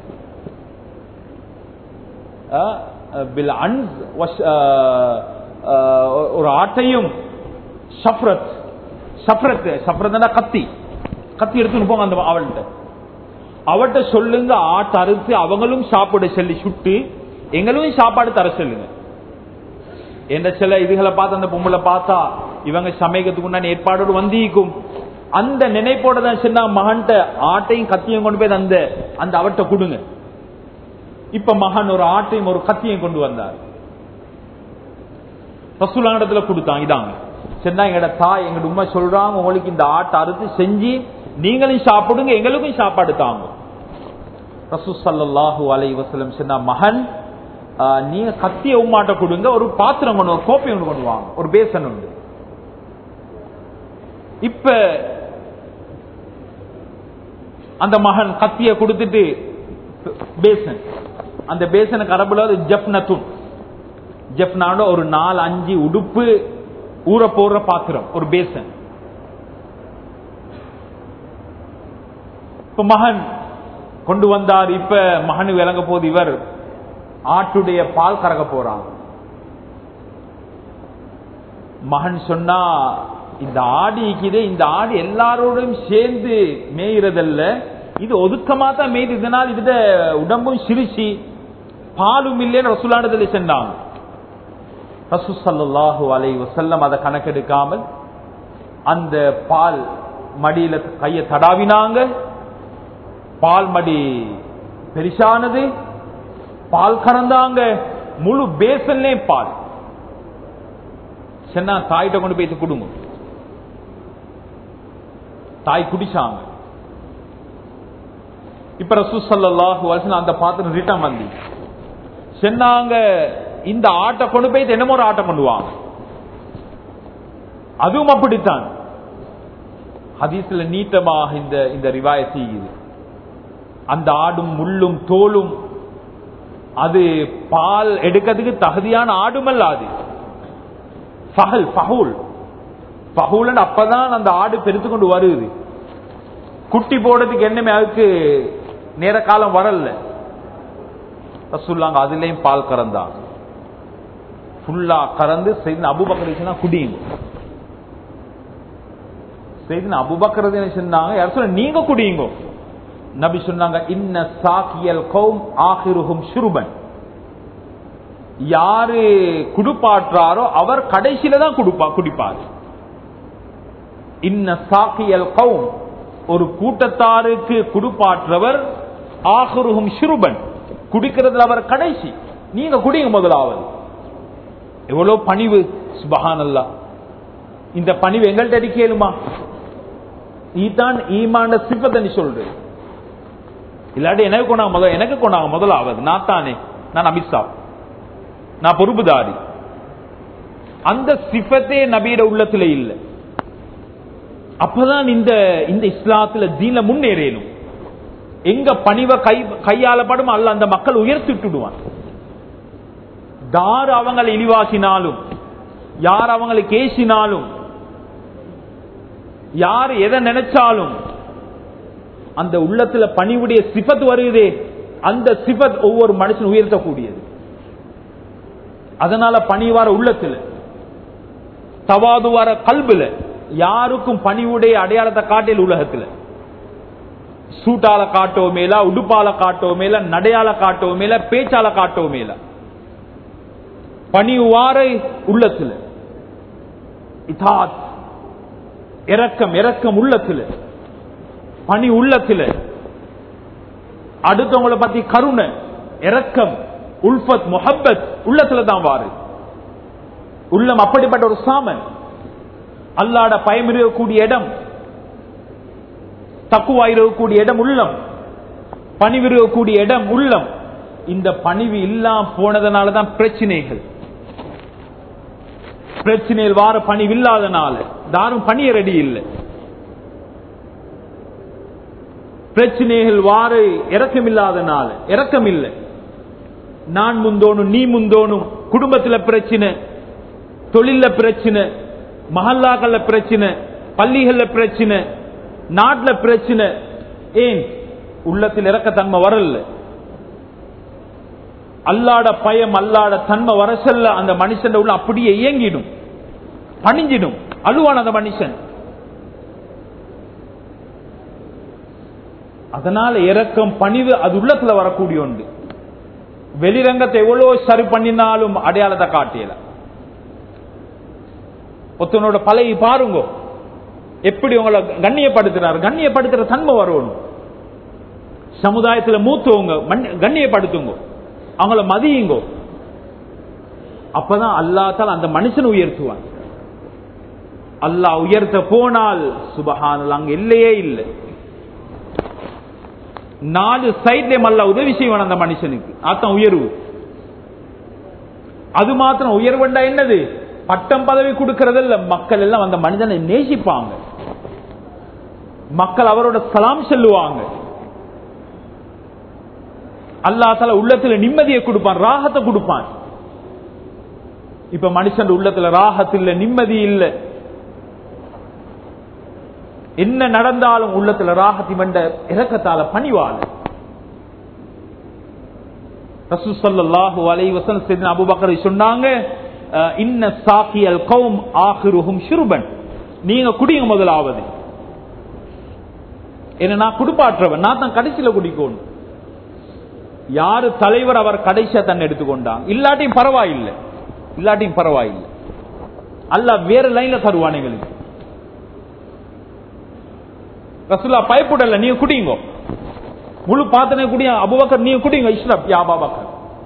ஒரு ஆட்டையும் சஃப்ரத் சஃப்ரத் சஃப்ரத்னா கத்தி கத்தி எடுத்துன்னு போங்க. அந்த அவள்கிட்ட அவட்ட சொல்லுங்க, ஆட்டை அறுத்து அவங்களும் சாப்பிட சொல்லி சுட்டு எங்களும் சாப்பாடு தர சொல்லுங்க. என்ற சில இதுகளை பார்த்து அந்த பொம்பளை பார்த்தா இவங்க சமயத்துக்கு உண்டான ஏற்பாடோடு வந்திக்கும். அந்த நினைப்போட தான் சொன்னா, மகன்கிட்ட ஆட்டையும் கத்தியும் கொண்டு போய் அந்த அந்த அவட்ட கொடுங்க. இப்ப மகன் ஒரு ஆட்டையும் ஒரு கத்தியும் கொண்டு வந்தார். ரசூலுல்லாஹ்விடத்துல கொடுத்தாங்க. இதாங்க சொன்னா, எங்கட தாய் எங்க உம்மா சொல்றாங்க, உங்களுக்கு இந்த ஆட்டை அறுத்து செஞ்சு நீங்களும் சாப்பிடுங்க, எங்களுக்கும் சாப்பாடு தாங்க. ரசூல் ஸல்லல்லாஹு அலைஹி வஸல்லம் சொன்னா, மகன் நீங்க கத்திய உம்மாட்ட கொடுங்க, ஒரு பாத்திரம் கொண்டு, ஒரு கோப்பை ஒன்று கொண்டு வாங்க, ஒரு பேசன் உண்டு. இப்ப அந்த மகன் கத்திய கொடுத்துட்டு பேசன், அந்த பேசனுக்கு அரபுல ஜப்னத்துன், ஜப்னான ஒரு நாலு அஞ்சு உடுப்பு ஊற போடுற பாத்திரம், ஒரு பேசன். இப்ப மகன் கொண்டு வந்தார். இப்ப மகனு விளங்க போது, இவர் ஆட்டுடைய பால் கறக்க போறாங்க. மகன் சொன்னா, இந்த ஆடு இருக்குது, இந்த ஆடு எல்லாரோடும் சேர்ந்து மேய்றதல்ல, இது ஒதுக்கமா தான் மேய்து, இதனால் இது உடம்பும் சிரிச்சு பாலும் இல்லைன்னு ரசூலுல்லாஹ்விடத்துல சொன்னாங்க. ரசூல் ஸல்லல்லாஹு அலைஹி வஸல்லம் அதை கணக்கெடுக்காமல் அந்த பால் மடியில கையை தடாவினாங்க. பால் மடி பெரிசானது, பால் கறந்தாங்க, முழு பேசன்லே பால். சொன்னா, தாயிட்ட கொண்டு போய் கொடுங்க. தாய் குடிச்சாங்க. இப்ப ரசூல் ஸல்லல்லாஹு அலைஹி வஸல்லம் அந்த பாத்திரம் ரிட்டர்ன் வந்து சொன்னாங்க, இந்த ஆட்டை கொண்டு போய் என்னமோ ஒரு ஆட்டை கொண்டு வாங்க. அதுவும் அப்படித்தான். ஹதீஸ்ல நீட்டமாக இந்த இந்த ரிவாயத் செய்யுது. அந்த ஆடும் முள்ளும் தோலும் அது பால் எடுக்கிறதுக்கு தகுதியான ஆடுமல்ல. அது ஃபஹல் ஃபஹூல் ஃபஹூல் அப்பதான் அந்த ஆடு பெருத்து கொண்டு வருது. குட்டி போடுறதுக்கு என்னமே அதுக்கு நேர காலம் வரல. ரசூலுல்லாஹ் அதுலயும் பால் கறந்தாங்க. ஃபுல்லா கறந்து சையதுனா அபூபக்கர் சொன்னா குடிங்க. சையதுனா அபூபக்கர் சொன்னாங்க, யார் சொல்ல நீங்க குடிங்க. நபி சொன்னாங்க, இன்ன சாக்கியல் கௌம் ஆகிருஹும் ஷுர்பன். யாரு குடுப்பாற்றாரோ அவர் கடைசியில தான் குடுப்பா குடிப்பார். இன்ன சாக்கியல் கௌம், ஒரு கூட்டத்தாருக்கு குடுப்பாற்றவர், ஆகிருஹும் ஷுர்பன், குடிக்கிறதுல அவர் கடைசி. நீங்க குடிங்க முதலாவது. எவ்வளவு பணிவு! சுப்ஹானல்லாஹ். இந்த பணிவு எங்கள்ட்ட அடிக்கலுமா? இதுதான் ஈமான சிஃபத் சொல்றேன். இல்லாட்டி எனக்கு கொண்டாங்க முதல் எனக்கு கொண்டாங்க முதலாவது. நான் தானே, நான் அமித்ஷா, நான் பொறுப்புதாரி. அந்த சிஃபத்தே நபியோட உள்ளத்துல இல்லை. அப்பதான் இந்த இந்த இஸ்லாத்துல தீன்ல முன்னேறணும். எங்க பணிவை கை கையாளப்படும் அல்ல அந்த மக்கள் உயர்த்திட்டுடுவான். யார் அவங்களை இழிவாக்கினாலும், யார் அவங்களை கேசினாலும், யார் எதை நினைச்சாலும் அந்த உள்ளத்துல பணிவுடைய சிஃபத் வருதே, அந்த சிஃபத் ஒவ்வொரு மனுஷன் உயர்த்தக்கூடியது. அதனால பணிவார உள்ளத்துல, தவாதுவார கல்புல, யாருக்கும் பணிவுடைய அடையாளத்தை காட்டில் உலகத்துல சூட்டால காட்டோ மேல, உடுப்பால காட்டோ மேல, நடையால காட்டோ மேல, பேச்சால காட்டோ மேல, பணிவார உள்ளத்துல இதாத் இரக்கம் இரக்கம் உள்ளத்துல, பணி உள்ளத்துல, அடுத்தவங்களை பத்தி கருணை இரக்கம் உல்ஃபத் முஹப்பத் உள்ளத்துல தான் வாரு. உள்ளம் அப்படிப்பட்ட ஒரு சாமன். அல்லாஹ்ட பயம் இருக்கக்கூடிய இடம், தக்குவா இருக்கக்கூடிய இடம் உள்ளம், பணிவு இருக்கக்கூடிய இடம் உள்ளம். இந்த பணிவு இல்லாம போனதனாலதான் பிரச்சனைகள். பிரச்சனைகள் வார பணிவு இல்லாதனால யாரும் பணிய ரெடி இல்லை. பிரச்சனைகள் வார இறக்கம் இல்லாதனால இறக்கம் இல்லை. நான் முந்தோனும் நீ முந்தோனும், குடும்பத்துல பிரச்சனை, தொழில பிரச்சனை, மஹல்லாக்கள்ல பிரச்சனை, பள்ளிகள்ல பிரச்சனை, நாட்டுல பிரச்சனை. ஏன்? உள்ளத்தில் இறக்கத்தன்மை வரல. அல்லாட பயம் அல்லாட தன்மை வர செல்ல அந்த மனுஷன் உள்ள அப்படியே இயங்கிடும், பணிஞ்சிடும், அழுவான் அந்த மனுஷன். அதனால இறக்கம் பணிவு அது உள்ளத்துல வரக்கூடிய ஒன்று. வெளிரங்கத்தை எவ்வளவு சரி பண்ணினாலும் அடையாளத்தை காட்டியல. ஒருத்தனோட பழகி பாருங்க, எப்படி உங்களை கண்ணியப்படுத்துறாரு. கண்ணியப்படுத்துற தன்மை வரணும். சமுதாயத்தில் மூத்தவங்க கண்ணியப்படுத்துங்க, அவங்கள மதியுங்க. அப்பதான் அல்லாஹ் அந்த மனுஷன் உயர்த்துவான். அல்லாஹ் உயர்த்த போனால் சுபஹானல்லாஹ் அங்க இல்லையே இல்லை. நாலு சைட்லயும் அல்லாஹ் உதவி செய்வான் அந்த மனுஷனுக்கு. அதான் உயர்வு. அது மாத்திரம் உயர்வுண்டா என்னது? பட்டம் பதவி கொடுக்கறதில்ல. மக்கள் எல்லாம் அந்த மனிதனை நேசிப்பாங்க. மக்கள் அவரோட சலாம் சொல்லுவாங்க. அல்லாஹ் தஆலா உள்ளத்துல நிம்மதியை கொடுப்பான், ராகத்தை கொடுப்பான். இப்ப மனுஷன் உள்ளத்துல ராகத் இல்ல, நிம்மதி இல்ல. என்ன நடந்தாலும் உள்ளத்துல ராகத்தி வந்த இறக்கத்தால பணிவால. ரசூல் ஸல்லல்லாஹு அலைஹி வஸல்லம் சையதுனா அபூபக்கர் சொன்னாங்க, இன்ன சாகியல் கௌம் ஆகிருஹும் ஷுர்பன். நீங்க குடிங்க முதலாவது. என்ன நான் குடுப்பாற்றவன், நான் தான் கடைசியில குடிக்கணும். யாரு தலைவர் அவர் கடைசியா தன்னை எடுத்துக்கொண்டாங்க. இல்லாட்டியும் பரவாயில்லை, இல்லாட்டியும் பரவாயில்லை. அல்லாஹ் வேற லைன்ல தருவான் எங்களுக்கு. ரசூலுல்லாஹ் பயப்படல, நீங்க குடிங்க, முழு பாத்தனை குடிங்க. அபூபக்கர் நீங்க குடிங்க, இஸ்லாம் யா அபூபக்கர்.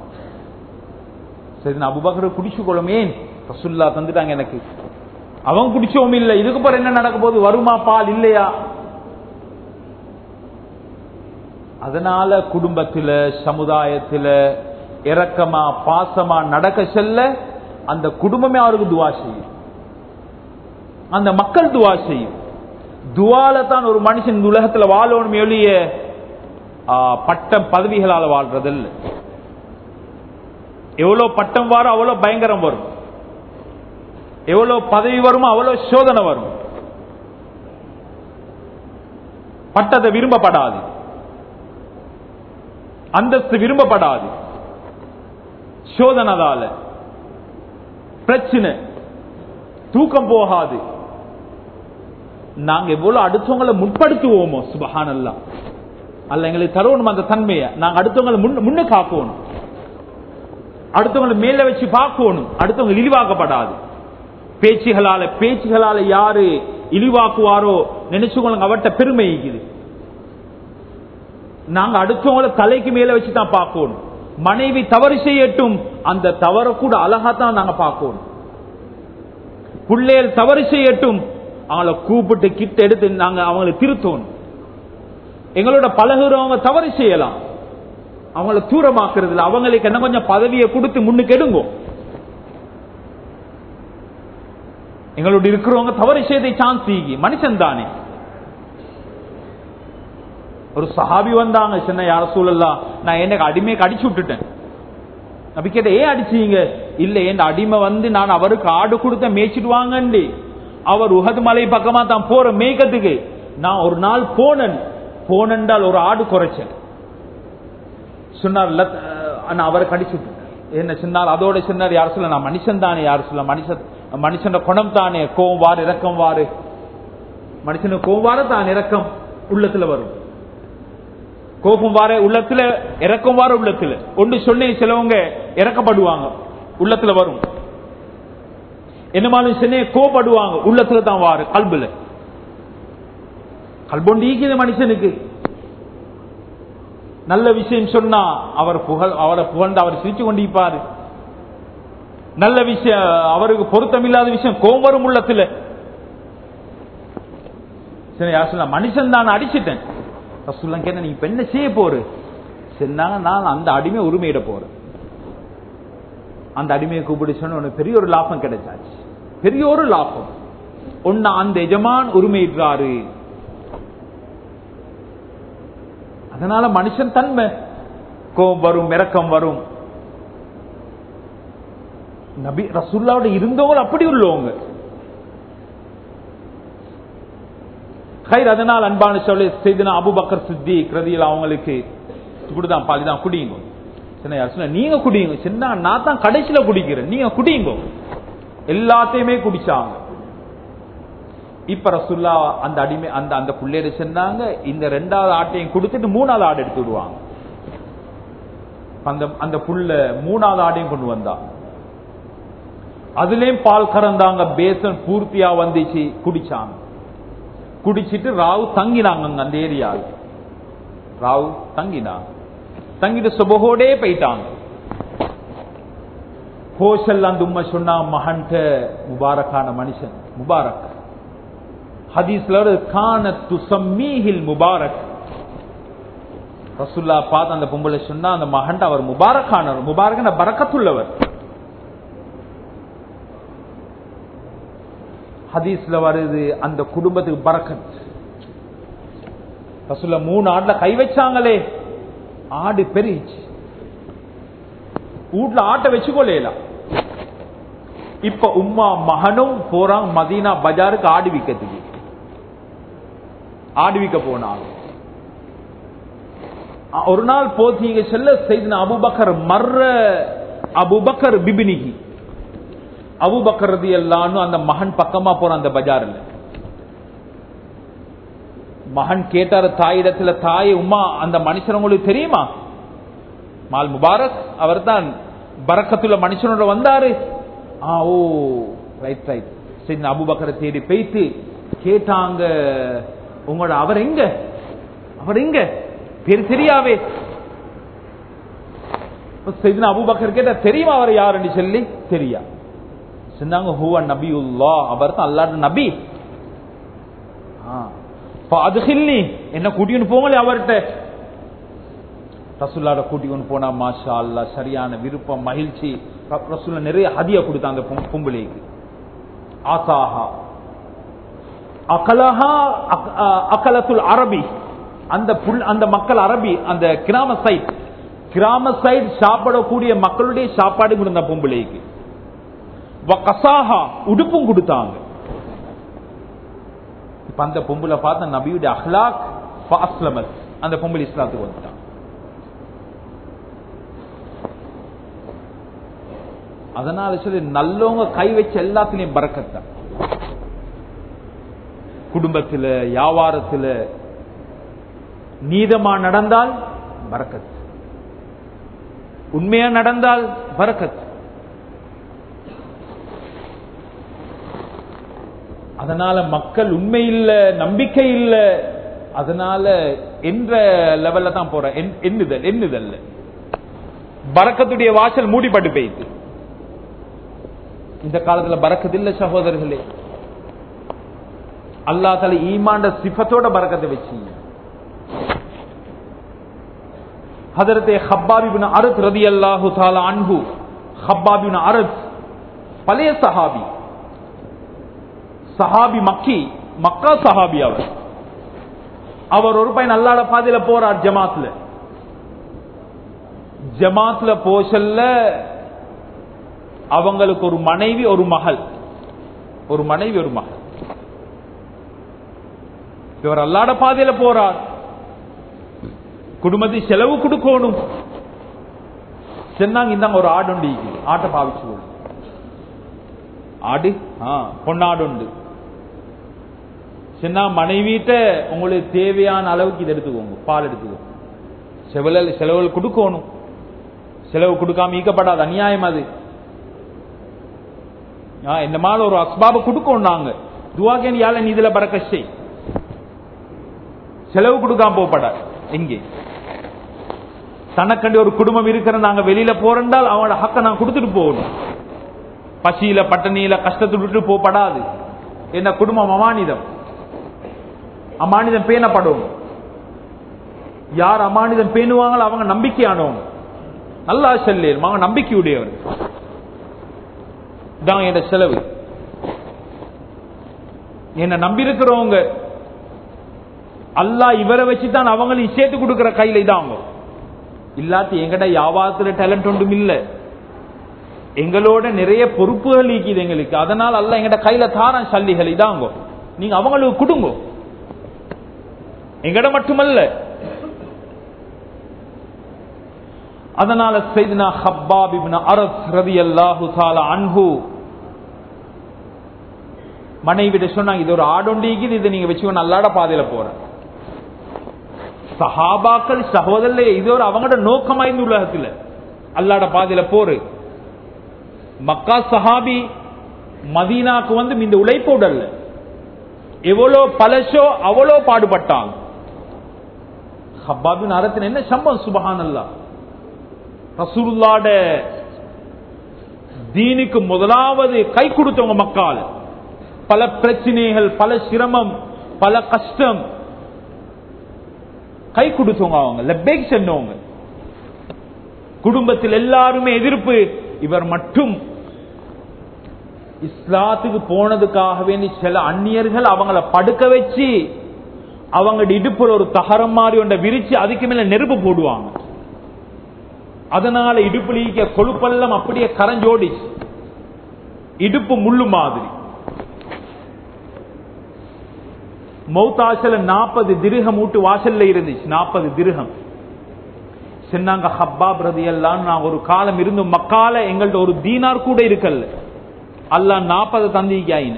சரி, நான் அபூபக்கர் குடிச்சு கொள்ளுமே, ரசூலுல்லாஹ் தந்துட்டாங்க எனக்கு. அவன் குடிச்சோம் இல்லை, இதுக்கு பிறகு என்ன நடக்க போகுது? வருமா பால் இல்லையா? அதனால குடும்பத்தில சமுதாயத்தில இரக்கமா பாசமா நடக்க செல்ல அந்த குடும்பமே அவருக்கு துவா செய்யும், அந்த மக்கள் துவா செய்யும். துவால தான் ஒரு மனுஷன் இந்த உலகத்தில் வாழணும் எளிய பட்டம் பதவிகளால் வாழ்றது இல்லை. எவ்வளவு பட்டம் வரும் அவ்வளவு பயங்கரம் வரும், எவ்வளவு பதவி வருமோ அவ்வளவு சோதனை வரும். பட்டத்தை விரும்பப்படாது, அந்தஸ்து விரும்பப்படாது. சோதனதால பிரச்சனை, தூக்கம் போகாது. நாங்க எவ்வளவு அடுத்தவங்களை முற்படுத்துவோமோ சுபஹானல்லாஹ், அல்ல எங்களுக்கு தரணும் அந்த தன்மையை. நாங்க அடுத்தவங்களை முன்ன காக்கணும், அடுத்தவங்களை மேல வச்சு பார்க்கணும். அடுத்தவங்க இழிவாக்கப்படாது. பேச்சுகளால பேச்சுகளால யாரு இழிவாக்குவாரோ நினைச்சுக்கொள்ளுங்க, அவர்கிட்ட பெருமை இருக்குது. நாங்க அடுத்தவங்களை தலைக்கு மேல வச்சுதான் பார்க்கணும். மனைவி தவறு செய்யட்டும், அந்த தவற கூட அழகாத்தான் நாங்க பார்க்கணும். பிள்ளைகள் தவறு செய்யட்டும், அவங்கள கூப்பிட்டு கிட்ட எடுத்து நாங்க அவங்களை திருத்தணும். எங்களோட பழகுறவங்க தவறு செய்யலாம், அவங்கள தூரமாக்குறது, அவங்களுக்கு என்ன கொஞ்சம் பதவியை கொடுத்து முன்னுக்கு எடுங்க. எங்களோட இருக்கிறவங்க தவறு செய்த சான்ஸ் மனுஷன் தானே. ஒரு சஹாபி வந்தாங்க, சின்ன யார சூழல்லாம் நான் எனக்கு அடிமையை அடிச்சு விட்டுட்டேன். நபி கேட்ட, ஏன் அடிச்சீங்க? இல்ல என் அடிமை வந்து நான் அவருக்கு ஆடு கொடுத்த மேய்ச்சிடுவாங்க. அவர் உஹது மலை பக்கமா தான் போற மேய்க்கிறதுக்கு. நான் ஒரு நாள் போனேன், போனென்றால் ஒரு ஆடு குறைச்சேன் சொன்னார். அவரை கடிச்சு என்ன சொன்னார்? அதோட சொன்னார், யார் சொல்ல நான் மனுஷன் தானே, யார் சொல்ல மனுஷன் மனுஷன் குணம் தானே, கோவம் வாரு இறக்கம் வாரு. மனுஷனுக்கு கோவம் வார தான் இறக்கம் உள்ளத்துல வரும், கோபம் வார உள்ளத்துல இறக்கம் வார உள்ளத்துல ஒன்று சொல்லி சிலவங்க இறக்கப்படுவாங்க, உள்ளத்துல வரும். என்னமாலும் சின்ன கோபப்படுவாங்க, உள்ளத்துல தான் வாரு, கல்புல கல்பொண்டு ஈக்குது மனுஷனுக்கு. நல்ல விஷயம் சொன்னா அவர் புகழ் அவரை புகழ்ந்து அவர் சிரிச்சு கொண்டிருப்பாரு. நல்ல விஷயம் அவருக்கு பொருத்தமில்லாத விஷயம் கோபம் வரும் உள்ளத்துல. மனுஷன் தான் அடிச்சிட்டேன். கேட்ட நீங்க இப்ப என்ன செய்ய போற? சொன்னாங்க, நான் அந்த அடிமை உரிமையிட போறேன். அந்த அடிமையை கூப்பிட்டு சொன்ன உனக்கு பெரிய ஒரு லாபம் கிடைச்சாச்சு, பெரிய ஒரு லாபம். ஒன்னு அந்த எஜமான் உரிமையிடுறாரு. அதனால மனுஷன் தன்மை கோபம் வரும், இரக்கம் வரும். நபி ரசூலுல்லாஹ்வோட இருந்தவங்க அப்படி உள்ளவங்க. அதனால் அன்பான சொல்லி செய்தனா அபூபக்கர் சித்திக் ரலியல்லாஹு அவங்களுக்கு இப்படிதான் பாலிதான் குடியுங்க. நீங்க குடியுங்க, சின்ன நான் தான் கடைசியில குடிக்கிறேன், நீங்க குடியுங்க. எல்லாத்தையுமே குடிச்சாங்க. இப்ப ரசூலுல்லாஹ் அந்த அடிமை அந்த அந்த புள்ளையிட சொன்னாங்க, இந்த ரெண்டாவது ஆட்டையும் கொடுத்துட்டு மூணாவது ஆடு எடுத்து விடுவாங்க. அந்த அந்த புள்ள மூணாவது ஆடையும் கொண்டு வந்தா, அதுலயும் பால் கறந்தாங்க, பேசன் பூர்த்தியா வந்துச்சு, குடிச்சாங்க. குடிச்சிட்டு ராவு தங்கினாங்க அந்த ஏரியாவில். ராவு தங்கினாங்க, தங்கிட்டு சுபகோடே போயிட்டாங்க. கோஷல் அந்த உண்மை சொன்னா, மகன்ட முபாரக்கான மனுஷன் முபாரக். ஹதீஸ்ல கானத்து சம்மீஹில் முபாரக். ரசூலுல்லாஹ் பார்த்து அந்த பொம்பளை சொன்னா, அந்த மகன்ட அவர் முபாரக்கானவர், முபாரக்கான பரக்கத்துள்ளவர். ஹதீஸ்ல வருது அந்த குடும்பத்துக்கு பரக்கத். ரசூலுல்லாஹ் மூணு ஆடுல கை வச்சாங்களே, ஆடு பெருச்சு, வீட்டுல ஆட்டை வச்சுக்கொள்ளலாம். இப்ப உம்மா மகனும் போறாங்க மதீனா பஜாருக்கு ஆடு விக்கிறதுக்கு. ஆடு விக்க போனாங்க. ஒரு நாள் போத்தீங்க செல்ல செய்தனா அபூபக்கர் மர்ர அபூபக்கர் பிபினிகி. அபூபக்கர் ரலியல்லாஹு அந்த மகன் பக்கமா போற அந்த பஜார்ல மகன் கேட்டாரு தாயிடத்துல, தாய் உம்மா அந்த மனுஷன் உங்களுக்கு தெரியுமா? மால் முபாரக் அவர் தான் பரக்கத்துள்ள மனுஷனோட வந்தாரு. ஆ ஓ ரைட் ரைட். சரி, அபூபக்கரை தேடி போயிட்டு கேட்டாங்க, உங்களோட அவர் எங்க, அவர் எங்க, பேர் தெரியாவே. செய்தினா அபூபக்கர் கேட்டா, தெரியுமா அவர் யாருன்னு சொல்லி? தெரியா. சொன்னாங்க, ஹுவ நபியுல்லாஹ், அவர் தான் அல்லாஹ்வுடைய நபி. என்ன கூட்டின்னு போங்களே அவர்கிட்ட. ரசூலுல்லாஹ் கூட்டி கொண்டு போனா மாஷா அல்லாஹ் சரியான விருப்பம் மகிழ்ச்சி. ரசூலுல்லாஹ் நிறைய ஹதியா கொடுத்தாங்க அந்த பொம்பளைக்கு. ஆசாஹா அகலஹா அகலத்துல் அரபி, அந்த புல் அந்த மக்கள் அரபி அந்த கிராம சைட் கிராம சைட் சாப்பிடக்கூடிய மக்களுடைய சாப்பாடு கொடுத்த பொம்பளைக்கு. வகசாஹா உடுப்பும் கொடுத்தாங்க. இப்ப அந்த பொம்பளை பார்த்த நபியுடைய அஹ்லாக் ஃபஅஸ்லமத், அந்த பொம்பளை இஸ்லாத்துக்கு வந்துட்டாங்க. அதனால சொல்லி நல்லவங்க கை வச்சு எல்லாத்திலையும் பரக்கத்தான். குடும்பத்தில் வியாபாரத்தில் நீதமா நடந்தால் பரக்கத், உண்மையா நடந்தால் பரக்கத். அதனால மக்கள் உண்மை இல்ல நம்பிக்கை இல்ல, அதனால என்ற லெவல்ல தான் போற எண்ணுதல் எண்ணுதல் பரக்கத்துடைய வாசல் மூடிப்பட்டு போயிட்டு. இந்த காலத்துல பரக்கத் இல்ல சகோதரர்களே. அல்லாஹ் தஆலா ஈமான் சிஃபத்தோட பரக்கத்தை வச்சீங்க. ஹஜ்ரத் ஹப்பாப் இப்னு அரத் ரலியல்லாஹு தஆலா அன்ஹு, ஹப்பாப் இப்னு அரத் பழைய சஹாபி, சஹாபி மக்கி, மக்கா சஹாபி. அவர் அவர் ஒரு பையன் அல்லாஹ்ட பாதையில போறார். ஜமாத்ல ஜமாத்ல போஷல்ல அவங்களுக்கு ஒரு மனைவி ஒரு மகள், ஒரு மனைவி ஒரு மகள். இவர் அல்லாஹ்ட பாதையில போறார். குடும்பத்தை செலவு கொடுக்கணும். சொன்னாங்க இந்தாங்க ஒரு ஆடு உண்டு, ஆட்டை பாவிச்சு ஆடு பொன்னாடு உண்டு. சொன்னா மனைவிட்ட உங்களுக்கு தேவையான அளவுக்கு இதை எடுத்துக்கோங்க, பால் எடுத்துக்கோங்க. செவல செலவுகள் கொடுக்கணும். செலவு கொடுக்காம ஈக்கப்படாது, அநியாயம் அது. இந்த மாதிரி ஒரு அஸ்பாப கொடுக்கணும். நாங்க துவாக்கேன் யாழ நீ இதுல பரக்கஷை செலவு கொடுக்காம போகப்படாது. எங்கே தனக்கண்டி ஒரு குடும்பம் இருக்கிற நாங்க வெளியில போறண்டால் அவனோட ஹக்க நான் கொடுத்துட்டு போகணும். பசியில பட்டணியில கஷ்டத்தை விட்டு போகப்படாது. என்ன குடும்பம் அமானிதம், அமானிதம் பேணப்படும். யார் அமானிதம் பேணுவாங்களோ அவங்க நம்பிக்கையானவங்க, நல்லா செல்லும், அவங்க நம்பிக்கையுடையவர். தான் என் செலவு. என்ன நம்பி இருக்கிறவங்க அல்லாஹ் இவரை வச்சுதான் அவங்களையும் சேர்த்து கொடுக்கிற கையில இதாங்க. இல்லாட்டி எங்கட வியாபாரத்துல டேலண்ட் ஒன்றும் இல்ல, எங்களோட நிறைய பொறுப்புகள் இருக்குது எங்களுக்கு. அதனால அல்லாஹ் எங்கட கையில தாரான் சல்லிகள் இதாங்க, நீங்க அவங்களுக்கு கொடுங்க. எங்கட மட்டுமல்ல. அதனால சையதுனா ஹப்பாப் இப்னு அரத் ரலியல்லாஹு தஆலா அன்ஹு மனைவிட சொன்னாங்க, இது ஒரு ஆடொண்டிக்குது, இதை நீங்க வச்சுக்கோ, அல்லாஹ்ட பாதையில போற. சஹாபாக்கள் சகோதரர்களே, இது ஒரு அவங்களோட நோக்கமா இந்த உலகத்துல அல்லாஹ்ட பாதையில போரு. மக்கா சஹாபி மதீனாக்கு வந்து இந்த உழைப்போட அல்ல, எவ்வளோ பலஷோ அவ்வளோ பாடுபட்டாங்க. ஹப்பாபின் அரத்தின் என்ன சம்பவம், சுப்ஹானல்லாஹ். ரசூலுல்லாஹ்ட தீனுக்கு முதலாவது கை கொடுத்தவங்க மக்கால. பல பிரச்சனைகள், பல சிரமம், பல கஷ்டம், கை கொடுத்தவங்க அவங்க, லப்பேக் சொன்னவங்க. குடும்பத்தில் எல்லாருமே எதிர்ப்பு, இவர் மட்டும் இஸ்லாத்துக்கு போனதுக்காக வேண்டி சில அந்நியர்கள் அவங்கள படுக்க வச்சு அவங்க இடுப்புல ஒரு தகரம் மாதிரி ஒன்றை விரிச்சு அதுக்கு மேல நெருப்பு போடுவாங்க. அதனால இடுப்புல கொழுப்பெல்லாம் அப்படியே கரைஞ்சோடி இடுப்பு முள்ளு மாதிரி. மௌத்தாசல நாற்பது திர்ஹம் ஊட்டு வாசல்ல இருந்துச்சு, நாற்பது திர்ஹம். சொன்னாங்க ஹப்பாப் ரலியல்லாஹு அன்ஹு, நான் ஒரு காலம் இருந்து மக்கால எங்கள்ட்ட ஒரு தீனார் கூட இருக்கல்ல, அல்லாஹ் நாற்பது தந்திக்காயின்னு.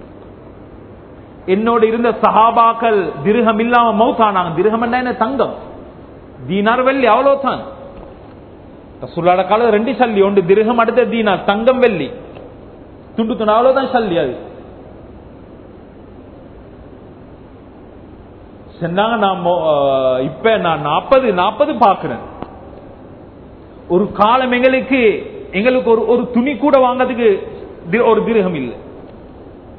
என்னோட இருந்த சஹாபாக்கள் திர்ஹம் இல்லாம மௌத்தானாங்க. திர்ஹம் என்ன, தங்கம், தீனார் வெள்ளி அவ்வளவுதான். ரசூலுல்லாஹ் கால ரெண்டு சல்லி, ஒன்று திர்ஹம், அடுத்த தீனார், தங்கம் வெள்ளி துண்டு துண்டு, அவ்வளவுதான் சல்லி. அது சொன்னாங்க, நான் இப்ப நான் நாற்பது நாற்பது பாக்குறேன். ஒரு காலம் எங்களுக்கு எங்களுக்கு ஒரு ஒரு துணி கூட வாங்கிறதுக்கு ஒரு திர்ஹம் இல்லை,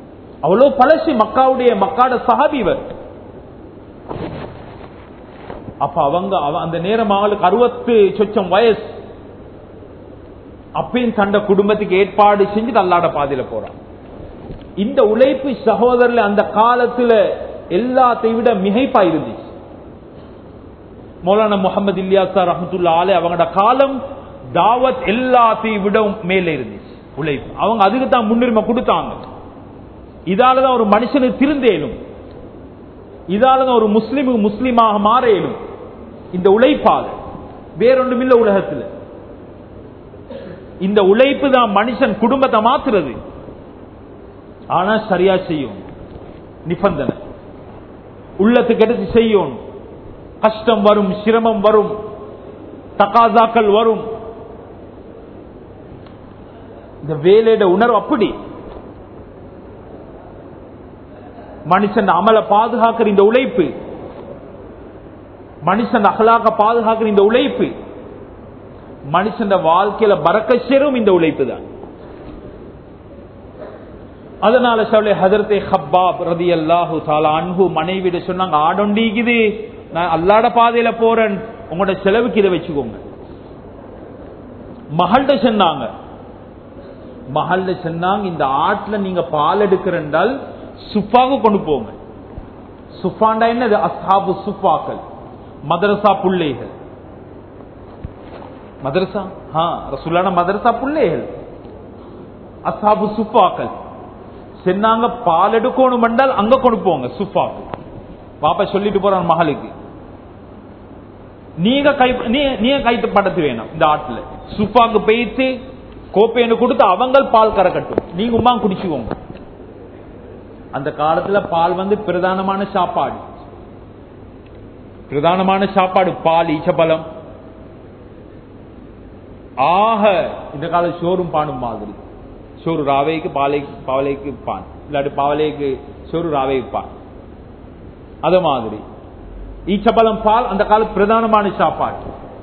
அவ்வளவு பழசு. மக்காவுடைய மக்காட சஹாபி இவர். அப்ப அவங்க அந்த நேரம் அவங்களுக்கு அறுபத்து சொச்சம் வயசு. அப்பயும் தண்ட குடும்பத்துக்கு ஏற்பாடு செஞ்சு அல்லாஹ்ட பாதையில போறான். இந்த உழைப்பு சகோதரர்ல அந்த காலத்துல எல்லாத்தையும் விட மிகைப்பா இருந்துச்சு. மௌலானா முஹம்மது இல்யாஸ் ரஹ்மத்துல்லாஹி அலைஹி அவங்களோட காலம் தாவத் எல்லாத்தையும் விட மேலே இருந்துச்சு உழைப்பு. அவங்க அதுக்கு தான் முன்னுரிமை கொடுத்தாங்க. இதாலதான் ஒரு மனுஷனுக்கு திருந்தேனும், இதாலதான் ஒரு முஸ்லிமுக்கு முஸ்லிமாக மாற இயலும். இந்த உழைப்பாக வேறொன்றும் இல்லை உலகத்தில். இந்த உழைப்பு தான் மனுஷன் குடும்பத்தை மாத்துறது. ஆனா சரியா செய்யும், நிபந்தனை உள்ளத்துக்கு எடுத்து செய்யும். கஷ்டம் வரும், சிரமம் வரும், தகாதாக்கள் வரும். இந்த வேலையோட உணர்வு அப்படி மனுஷன் அமல பாதுகாக்கிற இந்த உழைப்பு, மனுஷன் அகலாக பாதுகாக்கிற இந்த உழைப்பு, மனுஷன் வாழ்க்கையில பரக்கத் சேரும் இந்த உழைப்பு தான். அதனால சொல்ல ஹஜரத்தே ஹப்பாப் ரலியல்லாஹு தஆலா அன்ஹு மனைவிட சொன்னாங்க, ஆடொண்டிக்குது, நான் அல்லாஹ்ட பாதையில போறேன், உங்களோட செலவுக்கு இதை வச்சுக்கோங்க. மகள்கிட்ட சொன்னாங்க மகள்கிட்ட சொன்னாங்க இந்த ஆட்டுல நீங்க பால் எடுக்கிறேன்றால் சுப்பாக கொண்டு போங்க. சுப்பாண்டா என்னது? அஸ்ஹாபு சுப்பாக்கள், மதரசா புள்ளைகள். மதரசா ரசூலுல்லாஹ் மதரசா புள்ளைகள் அஸ்ஹாபு சுப்பாக்கள். சொன்னாங்க பால் எடுக்கணும் என்றால் அங்க கொண்டு போங்க சுப்பாக்கு. பாப்பா சொல்லிட்டு போறான் மகளுக்கு, நீங்க கை நீங்க கைத்து படத்து வேணும் இந்த ஆட்டுல சுப்பாக்கு பெய்த்து கோப்பைன்னு கொடுத்து அவங்க பால் கறக்கட்டும், நீங்க உமா குடிச்சுக்கோங்க. அந்த காலத்துல பால் வந்து பிரதானமான சாப்பாடு, பிரதானமான சாப்பாடு பால், ஈச்சபலம். ஆக இந்த கால சோறும் பானும் மாதிரி, சோறு ராவைக்கு பாலைக்கு பாவலைக்கு பான், இல்லாட்டி பாவலைக்கு சோறு ராவைக்கு பான். அது மாதிரி ஈச்சபலம் பால் அந்த கால பிரதானமான சாப்பாடு.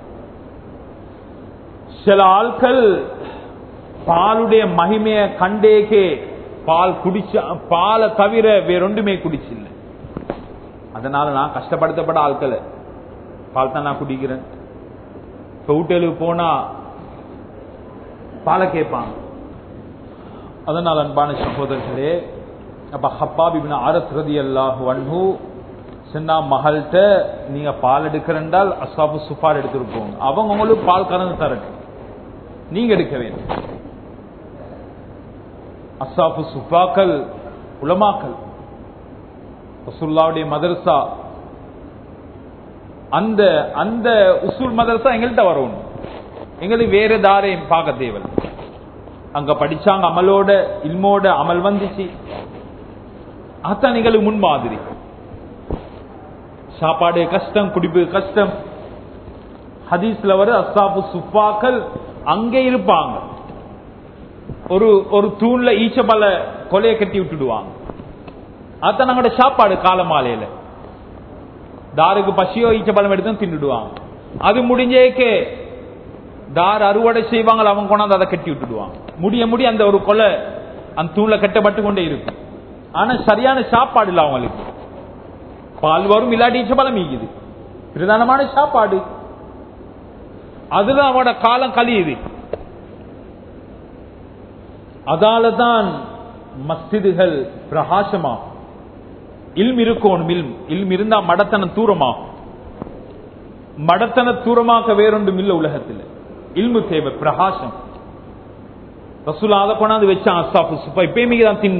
சில ஆட்கள் பாலுடைய மகிமைய கண்டேக்கே பால் குடிச்ச பாலை தவிர வேறொன்றுமே குடிச்சில்லை. அதனால நான் கஷ்டப்படுத்தப்பட ஆட்களை பால் தான் நான் குடிக்கிறேன். ஹோட்டலுக்கு போனா பாலை கேட்பாங்க. அதனால் அன்பான சகோதரர்களே, அப்ப ஹப்பாப் இப்னு அரஸ் ரலியல்லாஹு அன்ஹு சொன்னா மகள்கிட்ட நீங்க பால் எடுக்கிறேன்றால் அஸ்ஹாபு சுஃபார் எடுத்துட்டு போங்க, அவங்க உங்களுக்கு பால் கறந்து தரட்டும், நீங்க எடுக்க வேண்டும். அஸ்ஹாபு சுஃபாக்கள் உலமாக்கள், ரசூலுல்லாஹ்வுடைய மதரசா. அந்த அந்த உசூல் மதரசா எங்கள்கிட்ட வரணும், எங்களுக்கு வேற தாரையும் பார்க்க தேவை. அங்க படிச்சாங்க, அமலோட இல்மோட அமல் வந்துச்சு. அதான் எங்களுக்கு முன் மாதிரி. சாப்பாடு கஷ்டம், குடிப்பு கஷ்டம். ஹதீஸ்ல வர அஸ்ஹாபு சுஃபாக்கள் அங்கே இருப்பாங்க. ஒரு ஒரு தூண்ல ஈச்சபல கொலைய கட்டி விட்டுடுவாங்க. அதான் நம்மளோட சாப்பாடு கால மாலையில. தாருக்கு பசியோ ஈச்சபலம் எடுத்து தின்னுடுவாங்க. அது முடிஞ்சேக்கே தார் அறுவடை செய்வாங்க, அவங்க கொண்டாந்து அதை கட்டி விட்டுடுவாங்க. முடிய முடிய அந்த ஒரு கொலை அந்த தூண்ல கட்டப்பட்டு கொண்டே இருக்கும். ஆனா சரியான சாப்பாடு இல்லை அவங்களுக்கு. பால் வரும், இல்லாட்டி ஈச்சபலம் ஈக்குது, பிரதானமான சாப்பாடு. அதுதான் அவனோட காலம் கழியுது. அதாலதான் மஸ்ஜிதுகள் பிரகாசமாகும். இல்ம் இருக்கணும், இல்ம் இல்ம் இருந்தா மடத்தனம் தூரமாகும். மடத்தன தூரமாக்க வேறொன்றும் இல்லை உலகத்தில். இல்மு தேவை, பிரகாசம். ரசூலுல்லாஹ் அதை கொண்டாந்து வச்சான் அஸ்ஹாபு சுஃபா. இப்பயுமே தான் தின்ன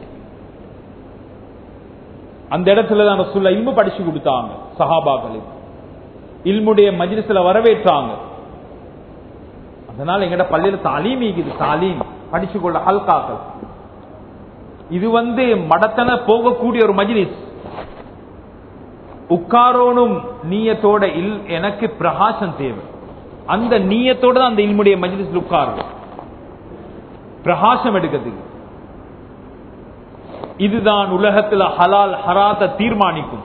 அந்த இடத்துல தான் ரசூலுல்லாஹ் இல்மு படிச்சு கொடுத்தாங்க சஹாபாக்களுக்கு. இல்முடைய மஜ்லிஸ்ல வரவேற்றாங்க. அதனால எங்கட பள்ளியில தாலீம் இருக்குது, தாலீம் படிச்சு கொள்ள ஹல்காக்கள். இது வந்து மடத்தன போகக்கூடிய ஒரு மஜ்லிஸ். உட்காரோனும் நீயத்தோட இல் எனக்கு பிரகாசம் தேவை. அந்த நீயத்தோட தான் அந்த இல்முடைய மஜ்லிஸ்ல உட்காரும், பிரகாசம் எடுக்கிறதுக்கு. இதுதான் உலகத்துல ஹலால் ஹராத்தை தீர்மானிக்கும்.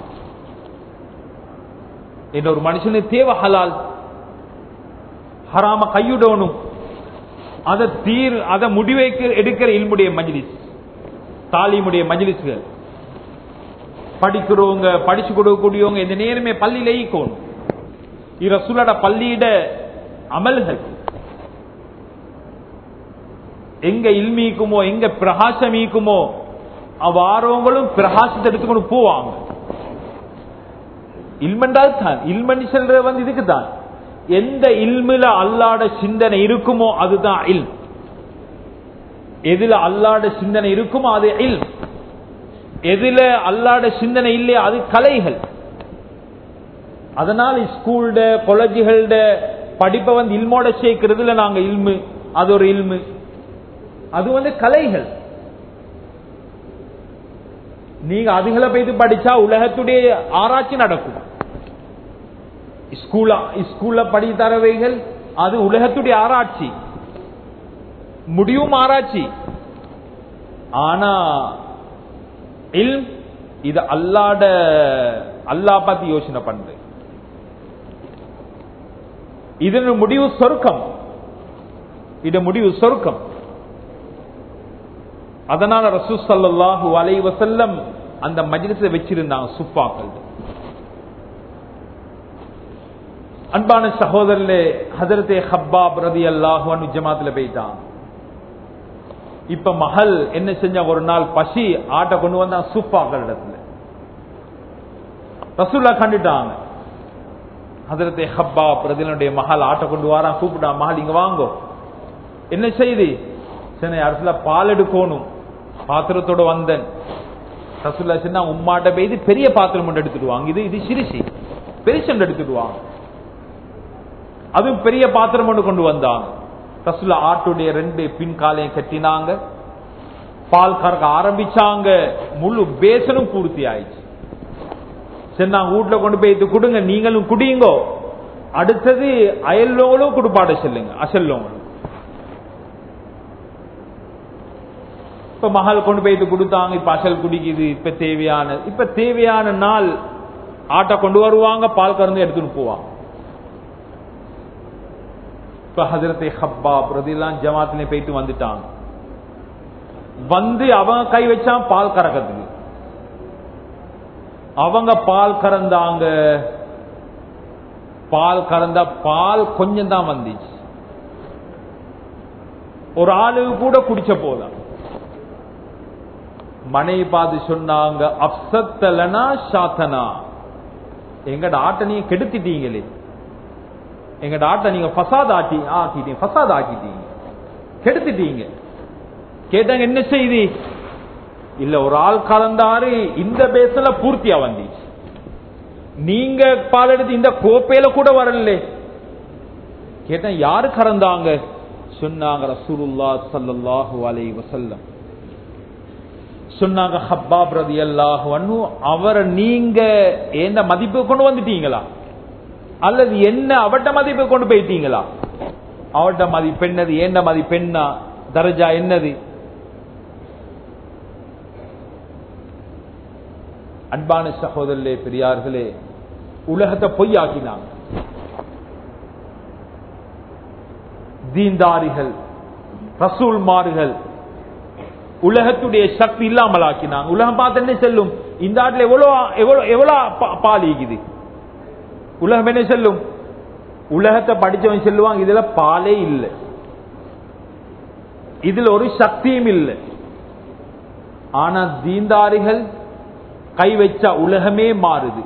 என்ற ஒரு மனுஷனுக்கு தேவை ஹலால், ஹராம கையுடணும். அதை தீர் அதை முடிவைக்க எடுக்கிற இல்முடைய மஜ்லிஸ், தாலீமுடைய மஜ்லிஸ்கள். படிக்கிறவங்க, படிச்சு கொடுக்கக்கூடியவங்க இந்த நேரமே பள்ளியில ஈக்கணும். இது ரசூலோட பள்ளியிட அமல்கள். எங்க இல்மீக்குமோ எங்க பிரகாசமீக்குமோ அவ்வாறவங்களும் பிரகாசத்தை எடுத்துக்கொண்டு போவாங்க. இல்மண்டால் தான் இல்மணி செல்ற வந்து இதுக்கு தான். எந்த இல்மில அல்லாட சிந்தனை இருக்குமோ அதுதான் இல். எதுல அல்லாட சிந்தனை இருக்குமோ அது இல். எதுல அல்லாட சிந்தனை இல்லையா அது கலைகள். அதனால ஸ்கூல்ட காலேஜுகள படிப்பை வந்து இல்மோட சேர்க்கிறதுல நாங்க இல்மு, அது ஒரு இல்மு, அது வந்து கலைகள். நீங்க அதுகளை போய் படிச்சா உலகத்துடைய ஆராய்ச்சி நடக்கும். ஸ்கூல்ல படி தரவைகள் அது உலகத்துடைய ஆராய்ச்சி, முடியும் ஆராய்ச்சி. ஆனா இல்ம் இது அல்லாட அல்லா பத்தி யோசனை பண்ற, இதன் முடிவு சொர்க்கம், இது முடிவு சொர்க்கம். அதனால ரசூல் ஸல்லல்லாஹு அலைஹி வஸல்லம் அந்த மஜ்லிஸை வச்சிருந்தாங்க சுஃபாக்கள். அன்பான சகோதரர்களே, ஹஜ்ரத்தே ஹப்பாப் ரலியல்லாஹு அன்ஹு ஜமாத்துல போயிட்டான். இப்ப மகள் என்ன செஞ்சா, ஒரு நாள் பசி ஆட்ட கொண்டு வந்தா சுஃபாக்கள் இடத்துல. ரசூலுல்லாஹ் கண்டுட்டாங்க. ஹஜ்ரத்தே ஹப்பாப் ரலியல்லாஹு மகள் ஆட்ட கொண்டு வாரான், கூப்பிட்டா, மகள் இங்க வாங்கோ, என்ன செய்தி? சரி அரசுல பால் எடுக்கணும், பாத்திரத்தோட வந்தேன். ரசூலுல்லாஹ் சொன்னா, உம்மாட்ட போய் பெரிய பாத்திரம் ஒன்று எடுத்துட்டு வாங்க, இது இது சிறுசி பெருசு எடுத்துட்டு வாங்க. அதுவும் பெரிய பாத்திரம் ஒன்று கொண்டு வந்தாங்க. ரசூலுல்லாஹ் ஆட்டுடைய ரெண்டு பின் காலையும் கட்டினாங்க, பால் கறக்க ஆரம்பிச்சாங்க. முழு பேசனும் பூர்த்தி ஆயிடுச்சு. சரி நான் வீட்டுல கொண்டு போய் கொடுங்க, நீங்களும் குடியுங்கோ, அடுத்தது அயல்லவங்களும் குடுப்பாட செல்லுங்க, அசல்லவங்களும். இப்ப மகள் கொண்டு போய் கொடுத்தாங்க. இப்ப அசல் குடிக்குது. இப்ப தேவையான இப்ப தேவையான நாள் ஆட்டை கொண்டு வருவாங்க, பால் கறந்து எடுத்துட்டு போவாங்க. இப்ப ஹஜ்ரத்தே ஹப்பாப் ரலியல்லாஹு ஜமாத்திலே போயிட்டு வந்துட்டாங்க. வந்து அவங்க கை வச்சா பால் கறக்கிறதுக்கு. அவங்க பால் கறந்தாங்க. பால் கறந்த பால் கொஞ்சம் தான் வந்துச்சு. ஒரு ஆளு கூட குடிச்ச போதான். மனைவி பார்த்து சொன்னாங்க, அப்சத்தலனா ஷாத்தனா, எங்கட ஆட்டை நீங்க கெடுத்துட்டீங்களே, எங்கட ஆட்டை நீங்க ஃபசாத் ஆக்கி ஆக்கிட்டீங்க ஃபசாத் ஆக்கிட்டீங்க கெடுத்துட்டீங்க. கேட்டாங்க, என்ன செய்தி? இல்ல ஒரு ஆள் கலந்தாரு, இந்த பேசல பூர்த்தியா வந்துச்சு, நீங்க பால் எடுத்து இந்த கோப்பையில கூட வரல. கேட்டேன், யாரு கறந்தாங்க? சொன்னாங்க, ரசூலுல்லாஹ் ஸல்லல்லாஹு அலைஹி வஸல்லம். சொன்னாங்க, ஹப்பாப் ரலியல்லாஹு அன்ஹு அவரை நீங்க என்ன மதிப்பு கொண்டு வந்துட்டீங்களா, அல்லது என்ன அவட்ட மதிப்பு கொண்டு போயிட்டீங்களா? அவட்ட மதிப்பு என்னது, என்ன மதிப்பு என்ன, தரஜா என்னது? அன்பான சகோதரர்களே, பெரியார்களே, உலகத்தை பொய்யாக்கினாங்க. தீன்தாரிகள், ரசூல்மார்கள் உலகத்துடைய சக்தி இல்லாமல் ஆக்கினாங்க. உலகம் பார்த்து என்ன செல்லும், இந்த ஆட்டில் எவ்வளவு எவ்வளவு பால் ஈக்குது. உலகம் என்ன செல்லும், உலகத்தை படிச்சவன் செல்லுவாங்க, இதுல பாலே இல்லை, இதுல ஒரு சக்தியும் இல்லை. ஆனா தீன்தாரிகள் கை வச்சா உலகமே மாறுது,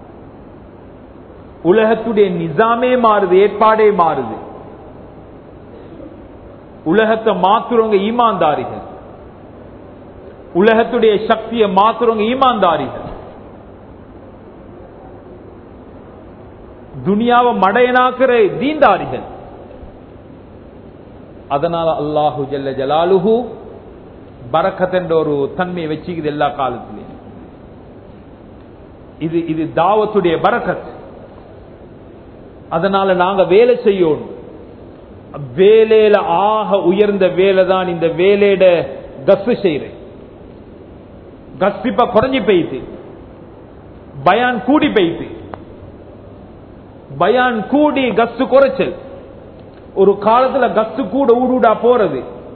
உலகத்துடைய நிசாமே மாறுது, ஏற்பாடே மாறுது. உலகத்தை மாத்துறவங்க ஈமான்தாரிகள், உலகத்துடைய சக்தியை மாத்துறவங்க ஈமான்தாரிகள். துனியாவை மடையனாக்குற தீன்தாரிகள். அதனால அல்லாஹு ஜல்ல ஜலாலுஹு பரக்கத் என்ற ஒரு தன்மையை வச்சுக்குது எல்லா காலத்திலையும். இது இது தாவத்துடைய பரக்கத். அதனால நாங்க வேலை செய்யணும். வேலையில ஆக உயர்ந்த வேலை தான் இந்த வேலையிட கஸ்து செய்யறேன். கஸ்து இப்ப குறைஞ்சி போயிட்டு, பயான் கூடி போயிட்டு. பயான் கூடி கஸ்து குறைச்சல். ஒரு காலத்துல கஸ்து கூட ஊடுடா போறது,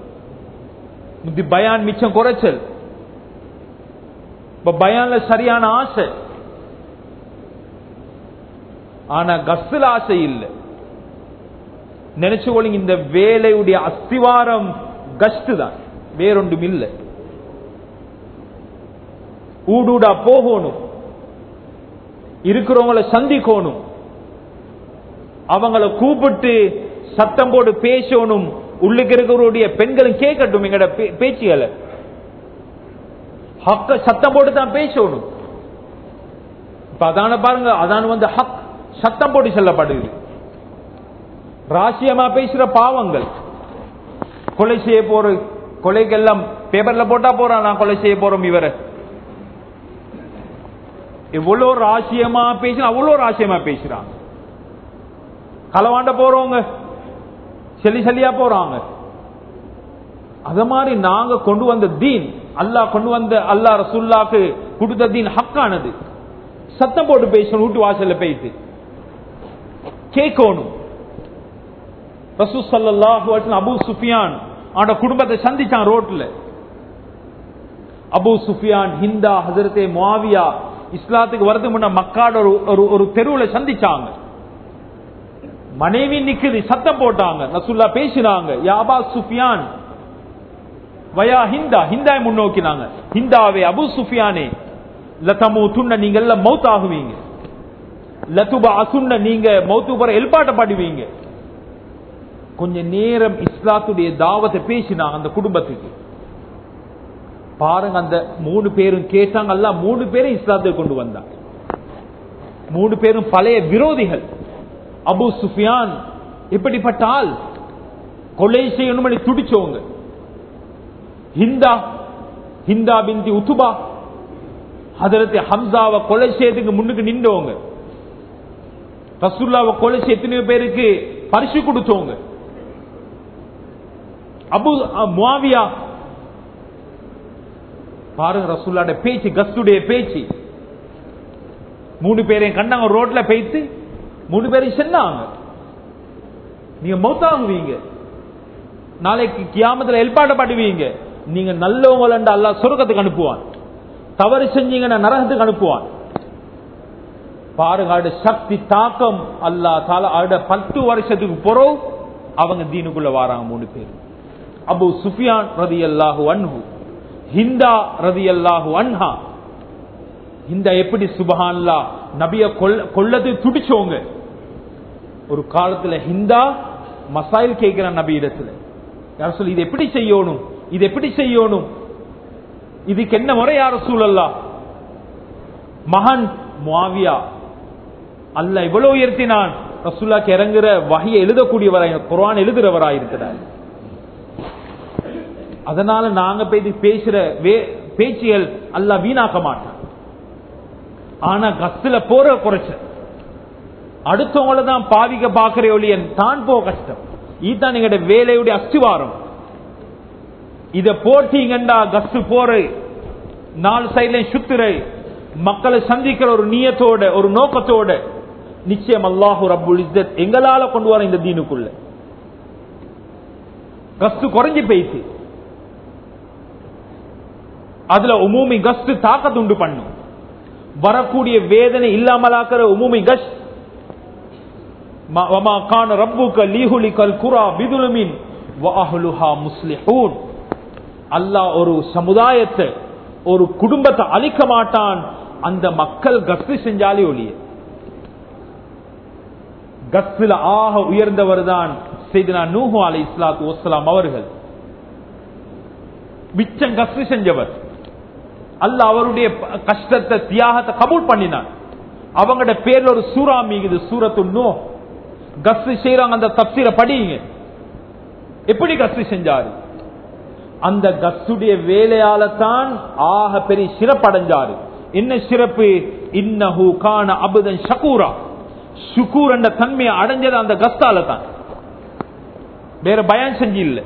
பயான் மிச்சம் குறைச்சல். இப்ப பயான்ல சரியான ஆசை. ஆனா கஸ்ல ஆசை இல்லை. நினைச்சுக்கொள்ளுங்க, இந்த வேலையுடைய அஸ்திவாரம் கஸ்ட் தான், வேறொன்றும் இல்லை. ஊடூடா போகணும், இருக்கிறவங்களை சந்திக்கணும், அவங்களை கூப்பிட்டு சத்தம் போட்டு பேசணும், உள்ளுக்கு இருக்கிறவருடைய பெண்களும் கேட்கட்டும் எங்கட பேச்சுகளை, ஹக்க சத்தம் போட்டு தான் பேசணும். இப்ப அதான பாருங்க, அதான் வந்து ஹக் சத்தம் போட்டு செல்லப்படுது. ராசியமா பேசுற பாவங்கள், கொலை செய்ய போற கொலைக்கெல்லாம் பேப்பர்ல போட்டா போறான், நான் கொலை செய்ய போறோம் இவரை. எவ்வளவு ராசியமா பேசுறான், அவ்வளவு ராசியமா பேசுறாங்க. களவாண்ட போறவங்க செல்லி செல்லியா போறாங்க. அத மாதிரி நாங்க கொண்டு வந்த தீன், அல்லாஹ் கொண்டு வந்த, அல்லாஹ் ரசூலுல்லாஹ்க்கு கொடுத்த தீன் ஹக்கானது. சத்தம் போட்டு பேசணும், வீட்டு வாசல்ல போயிட்டு கேட்கணும். ரசூல் ஸல்லல்லாஹு அலைஹி வஸல்லம் அபூ சுஃபியான் அவனோட குடும்பத்தை சந்திச்சான் ரோட்ல. அபூ சுஃபியான், ஹிந்தா, ஹஜ்ரத் முஆவியா இஸ்லாத்துக்கு வரதுக்கு முன்ன மக்காட ஒரு ஒரு தெருவுல சந்திச்சாங்க. மனைவி நிக்குது, சத்தம் போட்டாங்க. ரசூலுல்லாஹ் பேசினாங்க, யா அபா சுஃபியான் வயா ஹிந்தா, ஹிந்தாவை முன்னோக்கினாங்க. ஹிந்தாவே, அபூ சுஃபியானே, லதமூதுன்ன, நீங்க எல்லாம் மௌத் ஆகுவீங்க, லதுபஅசுன்ன, நீங்க மௌத்து போற எழுப்பாட்டப்படுவீங்க. கொஞ்ச நேரம் இஸ்லாத்துடைய தாவத்தை பேசினாங்க அந்த குடும்பத்துக்கு. பாருங்க, அந்த மூணு பேரும் கேட்டாங்க, அல்ல மூணு பேரும் இஸ்லாத்துக்கு கொண்டு வந்தாங்க. மூணு பேரும் பழைய விரோதிகள். அபூ சுஃபியான் எப்படிப்பட்ட ஆள், கொலை செய்யணும் துடிச்சவங்க. ஹிந்தா, ஹிந்தா பின்தி உத்துபா, ஹஜ்ரத் ஹம்சாவை கொலை செய்யறதுக்கு முன்னுக்கு நின்றவங்க. ரசூலுல்லாஹ்வை கொலை செய்ய எத்தனை பேருக்கு பரிசு கொடுத்தவங்க. அபு முஆவியா, பாருங்க ரசூலுல்லாஹ்வுடைய பேச்சு, கஸ்துடைய பேச்சு. மூணு பேரையும் கண்டாங்க ரோட்ல பேய்த்து, மூணு பேரையும் சொன்னாங்க, நீங்க மௌத்தாகுவீங்க, நாளைக்கு கியாமத்துல எழுப்பாட்டப்படுவீங்க, நீங்க நல்லவங்க அல்லாஹ் சொர்க்கத்துக்கு அனுப்புவான், தவறு செஞ்சீங்கன்னா நரகத்துக்கு அனுப்புவான். பாருங்க சக்தி தாக்கம். அல்லாஹ் தஆலா பத்து வருஷத்துக்கு பிறகு அவங்க தீனுக்குள்ள வராங்க மூணு பேர். அபூ சுஃபியான் ரலியல்லாஹு அன்ஹு, ஹிந்தா ரலியல்லாஹு அன்ஹா. ஹிந்தா எப்படி சுப்ஹானல்லாஹ் நபிய கொல்லது துடிச்சவங்க. ஒரு காலத்துல ஹிந்தா மசாயில் கேட்கிற நபி இடத்துல, யார் சொல்லி இது எப்படி செய்யணும், இது எப்படி செய்யணும், இதுக்கு என்ன முறை யா ரசூலல்லாஹ். மகன் முஆவியா, அல்லாஹ் இவ்வளவு உயர்த்தினான், ரசூலுல்லாஹ்க்கு இறங்குற வஹியை எழுதக்கூடியவராய், குர்ஆன் எழுதுறவராய் இருக்கிறார். அதனால நாங்க பேசுற பேச்சுகள் அல்லாஹ் வீணாக்க மாட்டான். ஆனா கஸ்ல போற குறைச்ச அடுத்தவங்கள தான் பாவிக்க பாக்குற ஒளியன் தான் போ கஷ்டம். இதுதான் நீங்க வேலையுடைய அஸ்திவாரம். இத போட்டீங்கண்டா கஸ்து போற நாலு சைட்ல சுத்துற மக்களை சந்திக்கிற ஒரு நியத்தோட ஒரு நோக்கத்தோட நிச்சயம் அல்லாஹு ரப்புல் இஸ்ஸத் எங்களால கொண்டு வர இந்த தீனுக்குள்ள கஸ்து குறைஞ்சி போயிட்டு, அதுல உமூமி கஸ்து தாக்கத்து உண்டு பண்ணும். வரக்கூடிய வேதனை இல்லாமலாக்கிற உமூமி கஸ்த். வமா கான ரப்புக லீஹுலிகல் குரா பிதுலுமின் வ அஹ்லுஹா முஸ்லிஹூன். அல்லாஹ் ஒரு சமுதாயத்தை, ஒரு குடும்பத்தை அழிக்க மாட்டான் அந்த மக்கள் கஸ்து செஞ்சாலே ஒழிய. கஸ்துல ஆக உயர்ந்தவர் தான் சையதுனா நூஹ் அலைஹிஸ்ஸலாத்து வஸ்ஸலாம் அவர்கள். மிச்சம் கஸ்து செஞ்சவர். அல்லாஹ் அவருடைய கஷ்டத்தை, தியாகத்தை கபூல் பண்ணினான். அவங்களோட பேர்ல ஒரு சூரா மீகுது, சூரத்து நூஹ். கஸ்து செய்யறாங்க, அந்த தப்சீரை படிங்க. எப்படி கஸ்து செஞ்சாரு? அந்த கஸ்துடைய வேலையால தான் ஆக பெரிய சிறப்படைஞ்சாரு. என்ன சிறப்பு? இன்னஹு கான அப்தன் ஷகூரா. ஷுக்கூர் என்ற தன்மையை அடைஞ்சது அந்த கஸ்தால தான், வேற பயான் செஞ்சு இல்ல.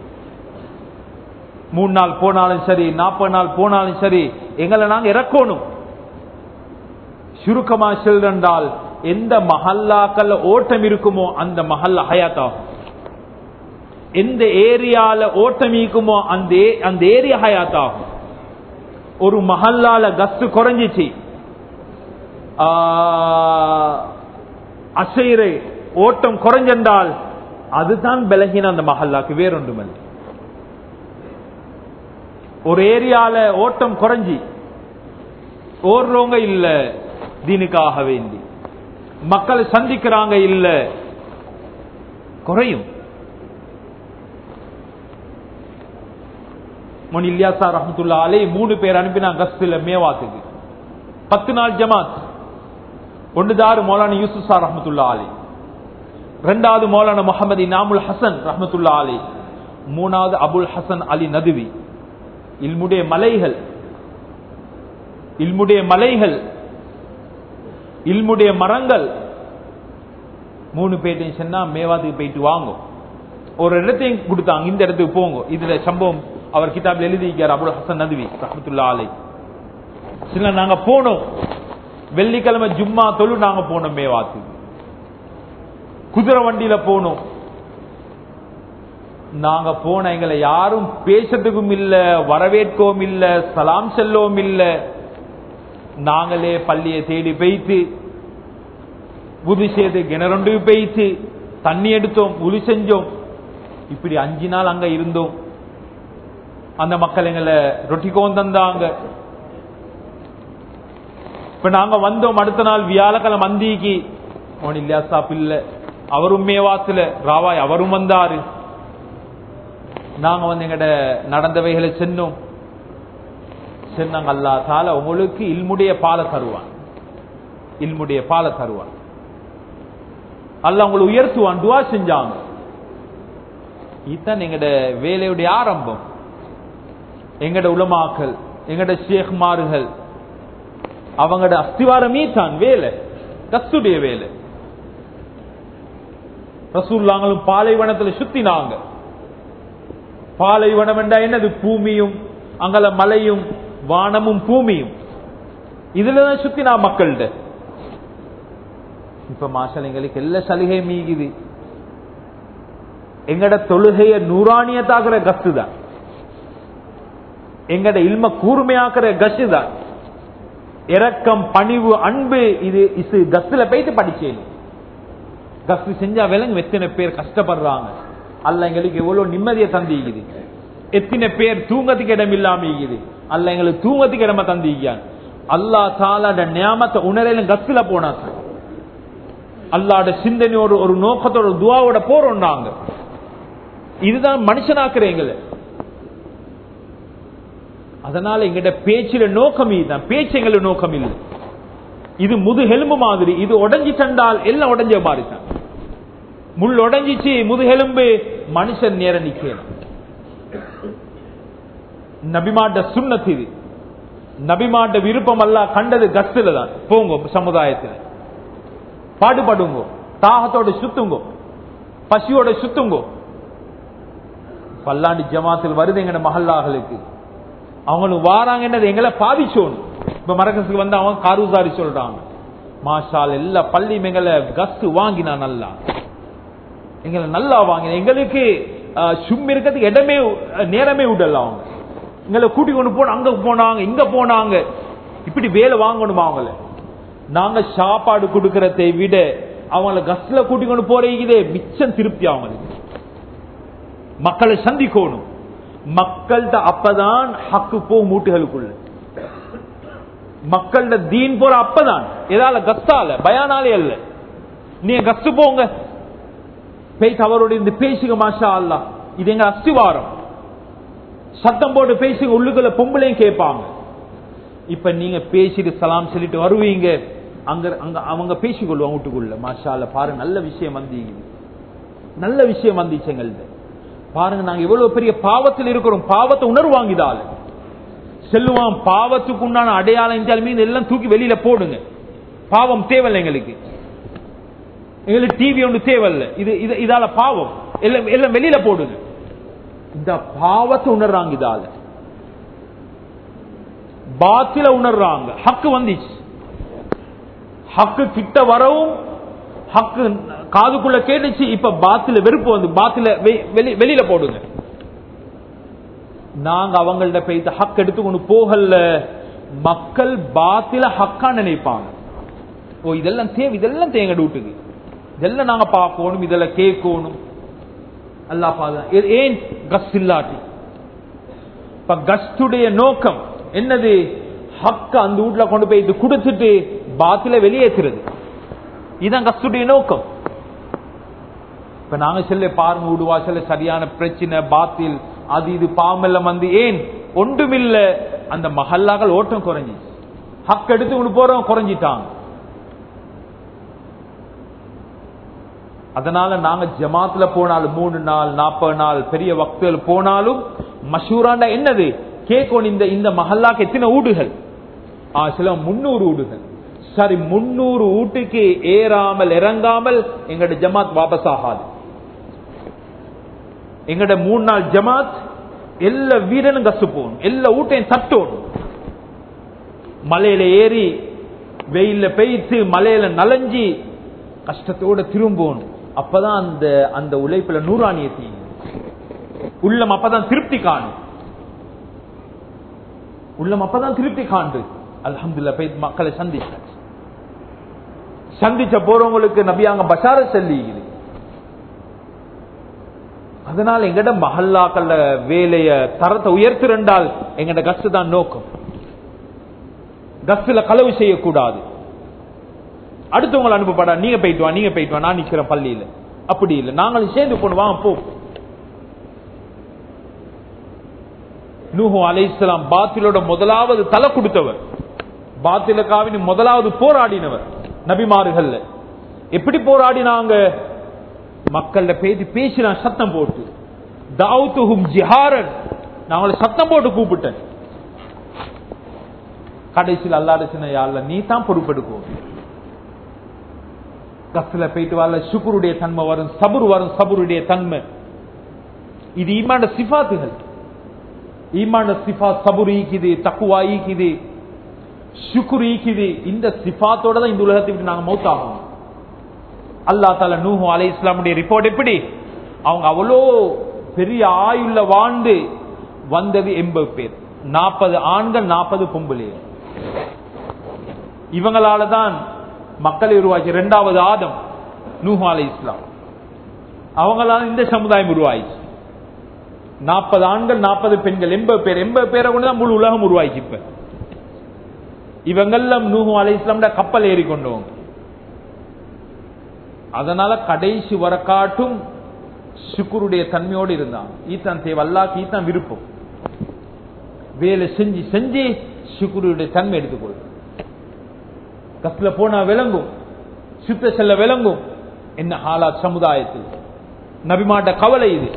மூணு நாள் போனாலும் சரி, நாற்பது நாள் போனாலும் சரி, எங்களை நாங்க இறக்கணும். சுருக்கமா செல்றால் எந்த மஹல்லாக்கள் ஓட்டம் இருக்குமோ அந்த மஹல்லா ஹயாத்தாகும். எந்த ஏரியால ஓட்டம் இருக்குமோ அந்த அந்த ஏரியா ஹயாத்தாகும். ஒரு மஹல்லால கஸ்து குறைஞ்சிச்சு, அசைற ஓட்டம் குறைஞ்சென்றால் அதுதான் பலகீன அந்த மஹல்லாக்கு வேறொன்றுமல்ல. ஒரு ஏரியால ஓட்டம் குறைஞ்சி ஓடுறவங்க இல்ல, தீனுக்காக வேண்டி மக்களை சந்திக்கிறாங்க இல்ல, குறையும். மொனி இல்யாசா ரஹ்மத்துல்லாஹி அலைஹி மூணு பேர் அனுப்பினா கஸ்தில மேவாத்துக்கு, பத்து நாள் ஜமாத். ஒன்றுதாரு மௌலானா யூசுப் ரஹ்மத்துல்லாஹி அலைஹி, ரெண்டாவது மௌலானா முஹம்மது இனாமுல் ஹசன் ரஹ்மத்துல்லாஹி அலைஹி, மூணாவது அபுல் ஹசன் அலி நதுவி. இல்முடைய மலைகள், இல்முடைய மலைகள், இல்முடைய மரங்கள். மூணு பேர்ட்டையும் சொன்னா மேவாத்துக்கு போயிட்டு வாங்க. ஒரு இடத்தையும் கொடுத்தாங்க, இந்த இடத்துக்கு போங்க. இதுல சம்பவம் அவர் கிதாபில் எழுதியிருக்கார் அபுல் ஹசன் நதுவி ரஹ்மத்துல்லாஹி அலைஹி. சில நாங்க போனோம், வெள்ளிக்கிழமை ஜும்மா தொழு நாங்க போனோம் மேவாத்துக்கு. குதிரை வண்டியில போனோம். நாங்க போன எங்களை யாரும் பேசுறதுக்கும் இல்ல, வரவேற்கவும் இல்ல, சலாம் செல்லவும் இல்ல. நாங்களே பள்ளியை தேடி பெய்த்து உது செய்து கிணறு பெய்த்து தண்ணி எடுத்தோம், உது செஞ்சோம். இப்படி அஞ்சு நாள் அங்க இருந்தோம். அந்த மக்கள் எங்களை ரொட்டிக்கோன் தந்தாங்க. இப்ப நாங்க வந்தோம். அடுத்த நாள் வியாழக்கிழமை மந்திக்கு இல்லையா பிள்ளை அவரும் மேவாத்துல ராவாய் அவரும் வந்தாரு. நாங்க வந்து எங்கட நடந்தவைகளை சென்னோம். சென்னாங்க அல்லாஹ் தஆலா உங்களுக்கு இல்முடைய பாலை தருவான், இல்முடைய பாலை தருவான், அல்லாஹ் உங்களை உயர்த்துவான். துஆ செஞ்சாங்க. இதுதான் எங்கட வேலையுடைய ஆரம்பம். எங்கட உலமாக்கள், எங்கட ஷேக்மார்கள், அவங்கட அஸ்திவாரமே தான் வேலை, கஸ்துடைய வேலை. ரசூலுல்லாஹ்களும் பாலைவனத்தில் சுத்தினாங்க. பாலைவனம் என்றா என்னது? பூமியும் அங்கல மலையும் வானமும் பூமியும், இதுலதான் சுத்தினா மக்கள்கிட்ட. இப்ப மாஷல் எங்களுக்கு எல்லா சலுகை மீகுது. எங்கட தொழுகைய நூறானியத்தாக்குற கஸ்து தான், எங்கட இல்ம கூர்மையாக்குற கஸ்து தான். இரக்கம், பணிவு, அன்பு, இது இசு கஸ்துல போயிட்டு படிச்சேன். கஸ்து செஞ்சா விலங்கு எத்தனை பேர் கஷ்டப்படுறாங்க. அல்ல எங்களுக்கு எவ்வளவு நிம்மதியை தந்திக்குது. எத்தனை பேர் தூங்கத்துக்கு இடம் இல்லாம இருக்குது. அல்ல எங்களுக்கு தூங்கத்துக்கு இடமா தந்திக்கான். அல்லா தாலாட நியாமத்தை உணரையில கஸ்துல போனா அல்லாட சிந்தனையோட ஒரு நோக்கத்தோட துவாவோட போறோம் நாங்க. இதுதான் மனுஷனாக்குறீங்கள. அதனால எங்கிட்ட பேச்சில நோக்கம் இதுதான், பேச்சு எங்களோட நோக்கம் இல்லை. இது முதுகெலும்பு மாதிரி, இது உடஞ்சிட்டால் எல்லாம் உடஞ்ச மாதிரி தான். முள் உடஞ்சிச்சு, முதுகெலும்பு, மனுஷன் நேர நிக்கணும். நபிமாட்ட சுன்னத் இது. நபிமாட்ட விருப்பம் அல்ல கண்டது கஸ்துல தான். போங்க சமுதாயத்தில் பாடுபடுங்கோ, தாகத்தோட சுத்துங்கோ, பசியோட சுத்துங்கோ. பல்லாண்டி ஜமாத்தில் வருது எங்க மஹல்லாக்களுக்கு, அவங்களுக்கு வாராங்க என்னது எங்களை பாதிச்சோணும். இப்ப மரகசுக்கு வந்து அவங்க காரூசாரி சொல்றாங்க, மாஷால் எல்லா பள்ளியும் எங்களை கஸ்து வாங்கினா நல்லா, எங்களை நல்லா வாங்கின, எங்களுக்கு சும் இருக்கிறதுக்கு இடமே நேரமே விடல. அவங்க எங்களை கூட்டி கொண்டு போன, அங்க போனாங்க இங்க போனாங்க, இப்படி வேலை வாங்கணுமா அவங்கள. நாங்க சாப்பாடு கொடுக்கறதை விட அவங்களை கஸ்ல கூட்டி கொண்டு போறீங்களே மிச்சம் திருப்தி. அவங்களுக்கு மக்களை சந்திக்கணும். மக்கள்கிட்ட அப்பதான் ஹக்கு போ மூட்டுகளுக்குள்ள, மக்கள்கிட்ட தீன் போற அப்பதான். ஏதால கஸ்தால பயானாலே அல்ல. நீங்க கஸ்து போங்க, பேசி அவரோட இருந்து பேசுங்க. மாஷா அல்லாஹ், இது எங்க அஸ்திவாரம். சத்தம் போட்டு பேசுங்க, உள்ளுக்குள்ள பொம்பளையும் கேட்பாங்க. இப்ப நீங்க பேசிட்டு சலாம் சொல்லிட்டு வருவீங்க, அங்க அங்க அவங்க பேசிக்கொள்வாங்க வீட்டுக்குள்ள. மாஷா அல்லாஹ் பாருங்க, நல்ல விஷயம் வந்தீங்க, நல்ல விஷயம் வந்துச்சு எங்கள்ட்ட. பாருங்க நாங்க எவ்வளவு பெரிய பாவத்தில் இருக்கிறோம். பாவத்தை உணர்வாங்கிதால செல்லுவான். பாவத்துக்கு உண்டான அடையாளம் மீது எல்லாம் தூக்கி வெளியில போடுங்க. பாவம் தேவையில்லை எங்களுக்கு, எங்களுக்கு டிவி ஒன்று தேவையில்லை. இது இதால பாவம் எல்லாம் எல்லாம் வெளியில போடுங்க. இந்த பாவத்தை உணர்றாங்க. இதால பாத்தில உணர்றாங்க. ஹக்கு வந்துச்சு, ஹக்கு கிட்ட வரவும் ஹக்கு காதுக்குள்ள கேட்டுச்சு. இப்ப பாத்தில வெறுப்பு வந்து பாத்தில வெளியில போடுங்க. நாங்க அவங்கள்ட்ட போயிட்டு ஹக் எடுத்துக்கொண்டு போகல. மக்கள் பாத்தில ஹக்கா நினைப்பாங்க. ஓ இதெல்லாம் தேவை, இதெல்லாம் தேங்க வீட்டுக்கு இதெல்லாம் நாங்க பார்க்கணும், இதெல்லாம் கேட்கணும். அல்லாஹ் பாதா ஏன் கஸ் இல்லாட்டி? இப்ப கஸ்டுடைய நோக்கம் என்னது? ஹக்க அந்த வீட்டுல கொண்டு போய் இது கொடுத்துட்டு பாத்தில வெளியேற்றுறது. இதுதான் கஸ்டுடைய நோக்கம். இப்ப நாங்க செல்ல பாருங்க, விடுவா செல்ல சரியான பிரச்சனை, பாத்தில் அது இது பாவமெல்லாம் வந்து ஏன் ஒன்றுமில்ல, அந்த மஹல்லாக்கள் ஓட்டம் குறைஞ்சி ஹக் எடுத்து கொண்டு போறோம் குறைஞ்சிட்டாங்க. அதனால நாங்க ஜமாத்துல போனாலும் மூணு நாள் நாற்பது நாள் பெரிய வக்துகள் போனாலும் மஷூராண்டா என்னது கேட்கணும். இந்த இந்த மஹல்லாக்கு எத்தனை ஊடுகள்? சில முன்னூறு ஊடுகள். சரி, முன்னூறு வீட்டுக்கு ஏறாமல் இறங்காமல் எங்கட ஜமாத் வாபஸ் ஆகாது. எங்கட மூணு நாள் ஜமாத் எல்லா வீரனும் கசு போகணும், எல்லா வீட்டையும் தட்டணும். மலையில ஏறி வெயில பெய்த்து மலையில நலஞ்சி கஷ்டத்தோட திரும்பணும். அப்பதான் அந்த அந்த உழைப்புல நூறானியத்தி உள்ளம் அப்பதான் திருப்தி காணும். உள்ளம் அப்பதான் திருப்தி காண்டு. அல்ஹம்துலில்லாஹ் போய் மக்களை சந்திச்ச சந்திச்ச போறவங்களுக்கு நபியாங்க பஷார செல்லிக்குது. அதனால எங்கட மஹல்லாக்கள வேலைய தரத்தை உயர்த்திருந்தால் எங்கட கஸ்து தான் நோக்கம். கஸ்துல களவு செய்யக்கூடாது. அடுத்தவங்களை அனுப்பப்படா, நீங்க போயிட்டு வா நீங்க போயிட்டு வா நான் நிக்கிறேன் பள்ளியில, அப்படி இல்லை. நாங்களும் சேர்ந்து போடுவோம். போ நூஹு அலைஹிஸ்ஸலாம் பாத்திலோட முதலாவது தலை கொடுத்தவர், பாத்திலுக்காக முதலாவது போராடினவர் நபிமார்கள். எப்படி போராடினாங்க? மக்கள்ல பேசி பேசினா சத்தம் போட்டு, தாவுத்துஹும் ஜிஹாரன், நாங்கள சத்தம் போட்டு கூப்பிட்டேன். கடைசியில் அல்லாஹ் சொன்ன, யா அல்லாஹ் நீ தான் பொறுப்பெடுக்கும். கஸ்ல போயிட்டு வரல, சுக்குருடைய தன்மை வரும், சபுர் வரும், சபுருடைய தன்மை. இது ஈமான் சிஃபாத்துகள். ஈமான் சிஃபாத் சபுர் ஈக்குது, தக்குவா ஈக்குது, சுக்குர் ஈக்குது. இந்த சிஃபாத்தோட தான் இந்த உலகத்தை விட்டு நாங்க மௌத்தாகும். அல்லாஹ் தஆலா நூஹு அலைஹிஸ்ஸலாமுடைய ரிப்போர்ட் எப்படி? அவங்க அவ்வளோ பெரிய ஆயுள்ள வாழ்ந்து வந்தது எண்பது பேர், நாற்பது ஆண்கள் நாற்பது பொம்பளை. இவங்களால தான் மக்களை உருவாக்கி. இரண்டாவது ஆதம் நூஹு அலைஹிஸ்ஸலாம், அவங்களால இந்த சமுதாயம் உருவாயிச்சு. நாற்பது ஆண்கள் நாற்பது பெண்கள், எண்பது பேர். எண்பது பேரை கொண்டுதான் முழு உலகம் உருவாயிச்சு. இப்ப இவங்கெல்லாம் நூஹு அலைஹிஸ்ஸலாம் கப்பல் ஏறி கொண்டவங்க. அதனால கடைசி வர காட்டும் சுக்குருடைய தன்மையோடு இருந்தான். ஈத்தான் தேவை, அல்லாஹ்க்கு ஈத்தான் விருப்பம். வேலை செஞ்சு செஞ்சு சுக்குருடைய தன்மை எடுத்துக்கொள். கஸ்ல போனா விளங்கும், சுத்த செல்ல விளங்கும் என்ன ஹாலாத் சமுதாயத்தில். நபிமாட்ட கவலை இது.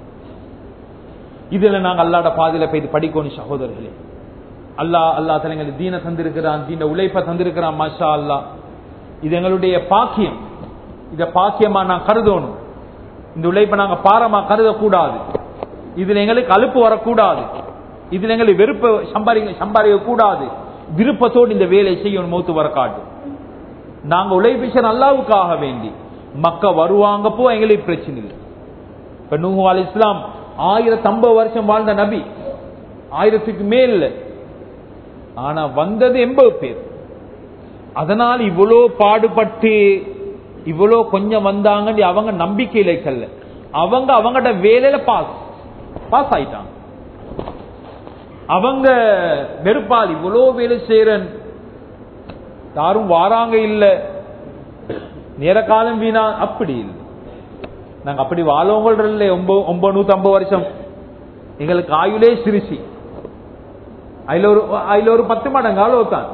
இதுல நாங்க அல்லாஹ்ட பாதையில போய் படிக்கணும் சகோதரர்களே. அல்லாஹ் அல்லாஹ் தலைங்களுக்கு தீன தந்திருக்கிறான், தீன உழைப்ப தந்திருக்கிறான். மாஷா அல்லாஹ், இது எங்களுடைய பாக்கியம். இத பாக்கியமா நான் கருதணும். இந்த உழைப்பை நாங்க பாரமா கருதக்கூடாது. இதுல எங்களுக்கு அலுப்பு வரக்கூடாது. இதுல எங்களுக்கு வெறுப்ப சம்பாதிக்க சம்பாதிக்க கூடாது. விருப்பத்தோடு இந்த வேலை செய்யணும். மௌத்து வர காட்டு நாங்க உழைப்பிச்ச அல்லாஹ்வுக்காக வேண்டி மக்க வருவாங்க போ, எங்களுக்கு பிரச்சனை இல்லை. இப்ப நூஹு அலைஹிஸ்ஸலாம் ஆயிரத்தி ஐம்பது வருஷம் வாழ்ந்த நபி, ஆயிரத்துக்கு மேல். ஆனா வந்தது எண்பது பேர். அதனால் இவ்வளோ பாடுபட்டு இவ்வளோ கொஞ்சம் வந்தாங்க. அவங்க நம்பிக்கையில கல்ல, அவங்க அவங்கட வேலையில பாஸ் பாஸ் ஆயிட்டாங்க. அவங்க வெறுப்பால் இவ்வளோ வேலை செய்யறன், யாரும் வாராங்க இல்ல, நேர காலம் வீணா. அப்படி இல்லை, நாங்க அப்படி வாழவங்க இல்லை. ஒன்பது நூத்தி ஐம்பது வருஷம் எங்களுக்கு ஆயுளே சிரிசி. அதுல ஒரு அதுல ஒரு பத்து மடங்கு அவ்வளவுதான்.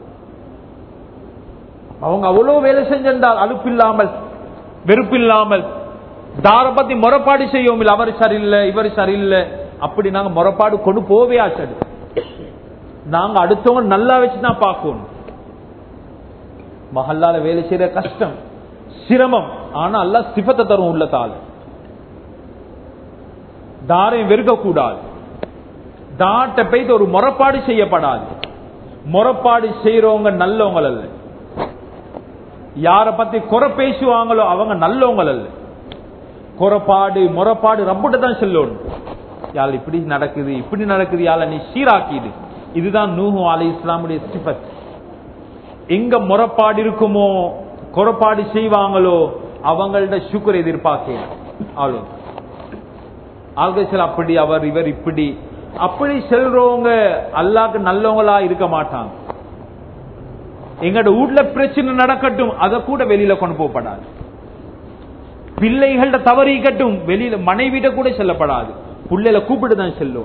அவங்க அவ்வளவு வேலை செஞ்சால் அலுப்பு இல்லாமல் வெறுப்பு இல்லாமல். தார பத்தி முறைப்பாடு செய்யும், அவர் சரியில்லை இவர் சரியில்லை அப்படி நாங்க முறைப்பாடு கொண்டு போவே ஆச்சது. நாங்க அடுத்தவங்க நல்லா வச்சுதான் பார்க்கணும். மஹல்லால வேலை செய்யற கஷ்டம், சிரமம். ஆனா அல்லாஹ் சிஃபத்தை தரும் உள்ளத்தால். தாரையும் வெறுக்க கூடாது. தாட்ட போய் ஒரு முறைப்பாடு செய்யப்படாது. முறைப்பாடு செய்யறவங்க நல்லவங்க அல்ல. யார பத்தி குறை பேசுவாங்களோ அவங்க நல்லவங்க அல்ல. குறைப்பாடு முறைப்பாடு ரப்பிட்ட தான் சொல்லணும். யாழ் இப்படி நடக்குது இப்படி நடக்குது, யாழ நீ சீராக்கிடு. இதுதான் நூஹு அலைஹிஸ்ஸலாமுடைய சிஃபத். எங்க முறைப்பாடு இருக்குமோ, குறைப்பாடு செய்வாங்களோ அவங்கள்ட சுக்ர் எதிர்பார்க்க ஆளும் ஆள்கள் அப்படி அவர் இவர் இப்படி அப்படி செல்றவங்க அல்லாஹ்க்கு நல்லவங்களா இருக்க மாட்டாங்க. எங்கட வீட்ல பிரச்சனை நடக்கட்டும் அதை கூட வெளியில கொண்டு போகப்படாது. பிள்ளைகள தவறிக்கட்டும் வெளியில மனைவிட கூட செல்லப்படாது. பிள்ளைல கூப்பிட்டு தான் செல்லும்.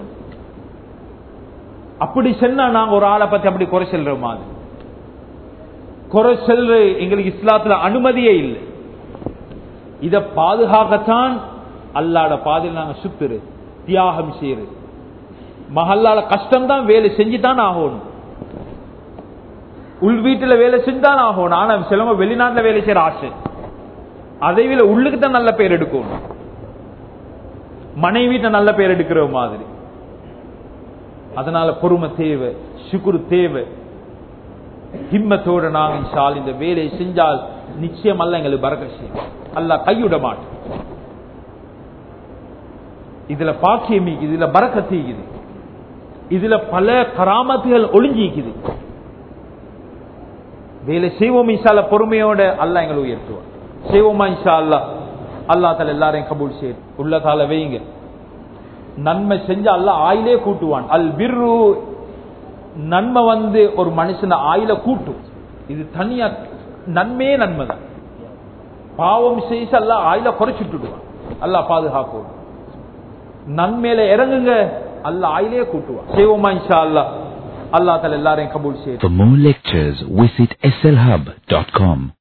அப்படி சொன்னா நாங்க ஒரு ஆளை பத்தி அப்படி குறை செல்ற மாதிரி குறை செல்ற எங்களுக்கு இஸ்லாத்துல அனுமதியே இல்லை. இத பாதுகாக்கத்தான் அல்லாஹ்ட பாதையில் நாங்க சுத்துரு தியாகம் செய்யறு. மஹல்லால கஷ்டம் தான் வேலை செஞ்சுதான் ஆகணும். உள் வீட்டுல வேலை செஞ்சுதான் ஆகணும். ஆனா சிலவங்க வெளிநாட்டுல வேலை செய்யற ஆசை அதை விட உள்ளுக்கு தான் நல்ல பேர் எடுக்கணும். மனைவிட்ட நல்ல பேர் எடுக்கிற மாதிரி. அதனால பொறுமை தேவை, சுக்ர் தேவை. ஹிம்மத்தோட நாங்க இன்ஷால் இந்த வேலையை செஞ்சால் நிச்சயம் அல்ல எங்களுக்கு பரக்கத் செய்யும். அல்லாஹ் கைவிட மாட்டோம். இதுல பாக்கியம், இதுல பரக்கத் இருக்குது, இதுல பல கராமத்துகள் ஒளிஞ்சிக்குது. வேலை செய்வோம் இன்ஷால்ல பொறுமையோட அல்லாஹ் எங்களை உயர்த்துவார். செய்வோமா இன்ஷா அல்லாஹ். அல்லாஹ் தஆலா எல்லாரையும் கபூல் செய்ய உள்ள கால வைங்க. நன்மை செஞ்சா அல்லாஹ் ஆயிலே கூட்டுவான். அல் பிர்ரு நன்மை வந்து ஒரு மனுஷன ஆயில கூட்டும். இது தனியா நன்மையே நன்மை தான். பாவம் செய்ய அல்லாஹ் ஆயில குறைச்சிட்டுடுவான். அல்லாஹ் பாதுகாப்போம். நன்மையில இறங்குங்க அல்லாஹ் ஆயிலே கூட்டுவான். செய்வோமா இன்ஷா அல்லாஹ். அல்லாஹ் தஆலா எல்லாரையும் கபூல் செய்ய. For more lectures visit S L hub dot com.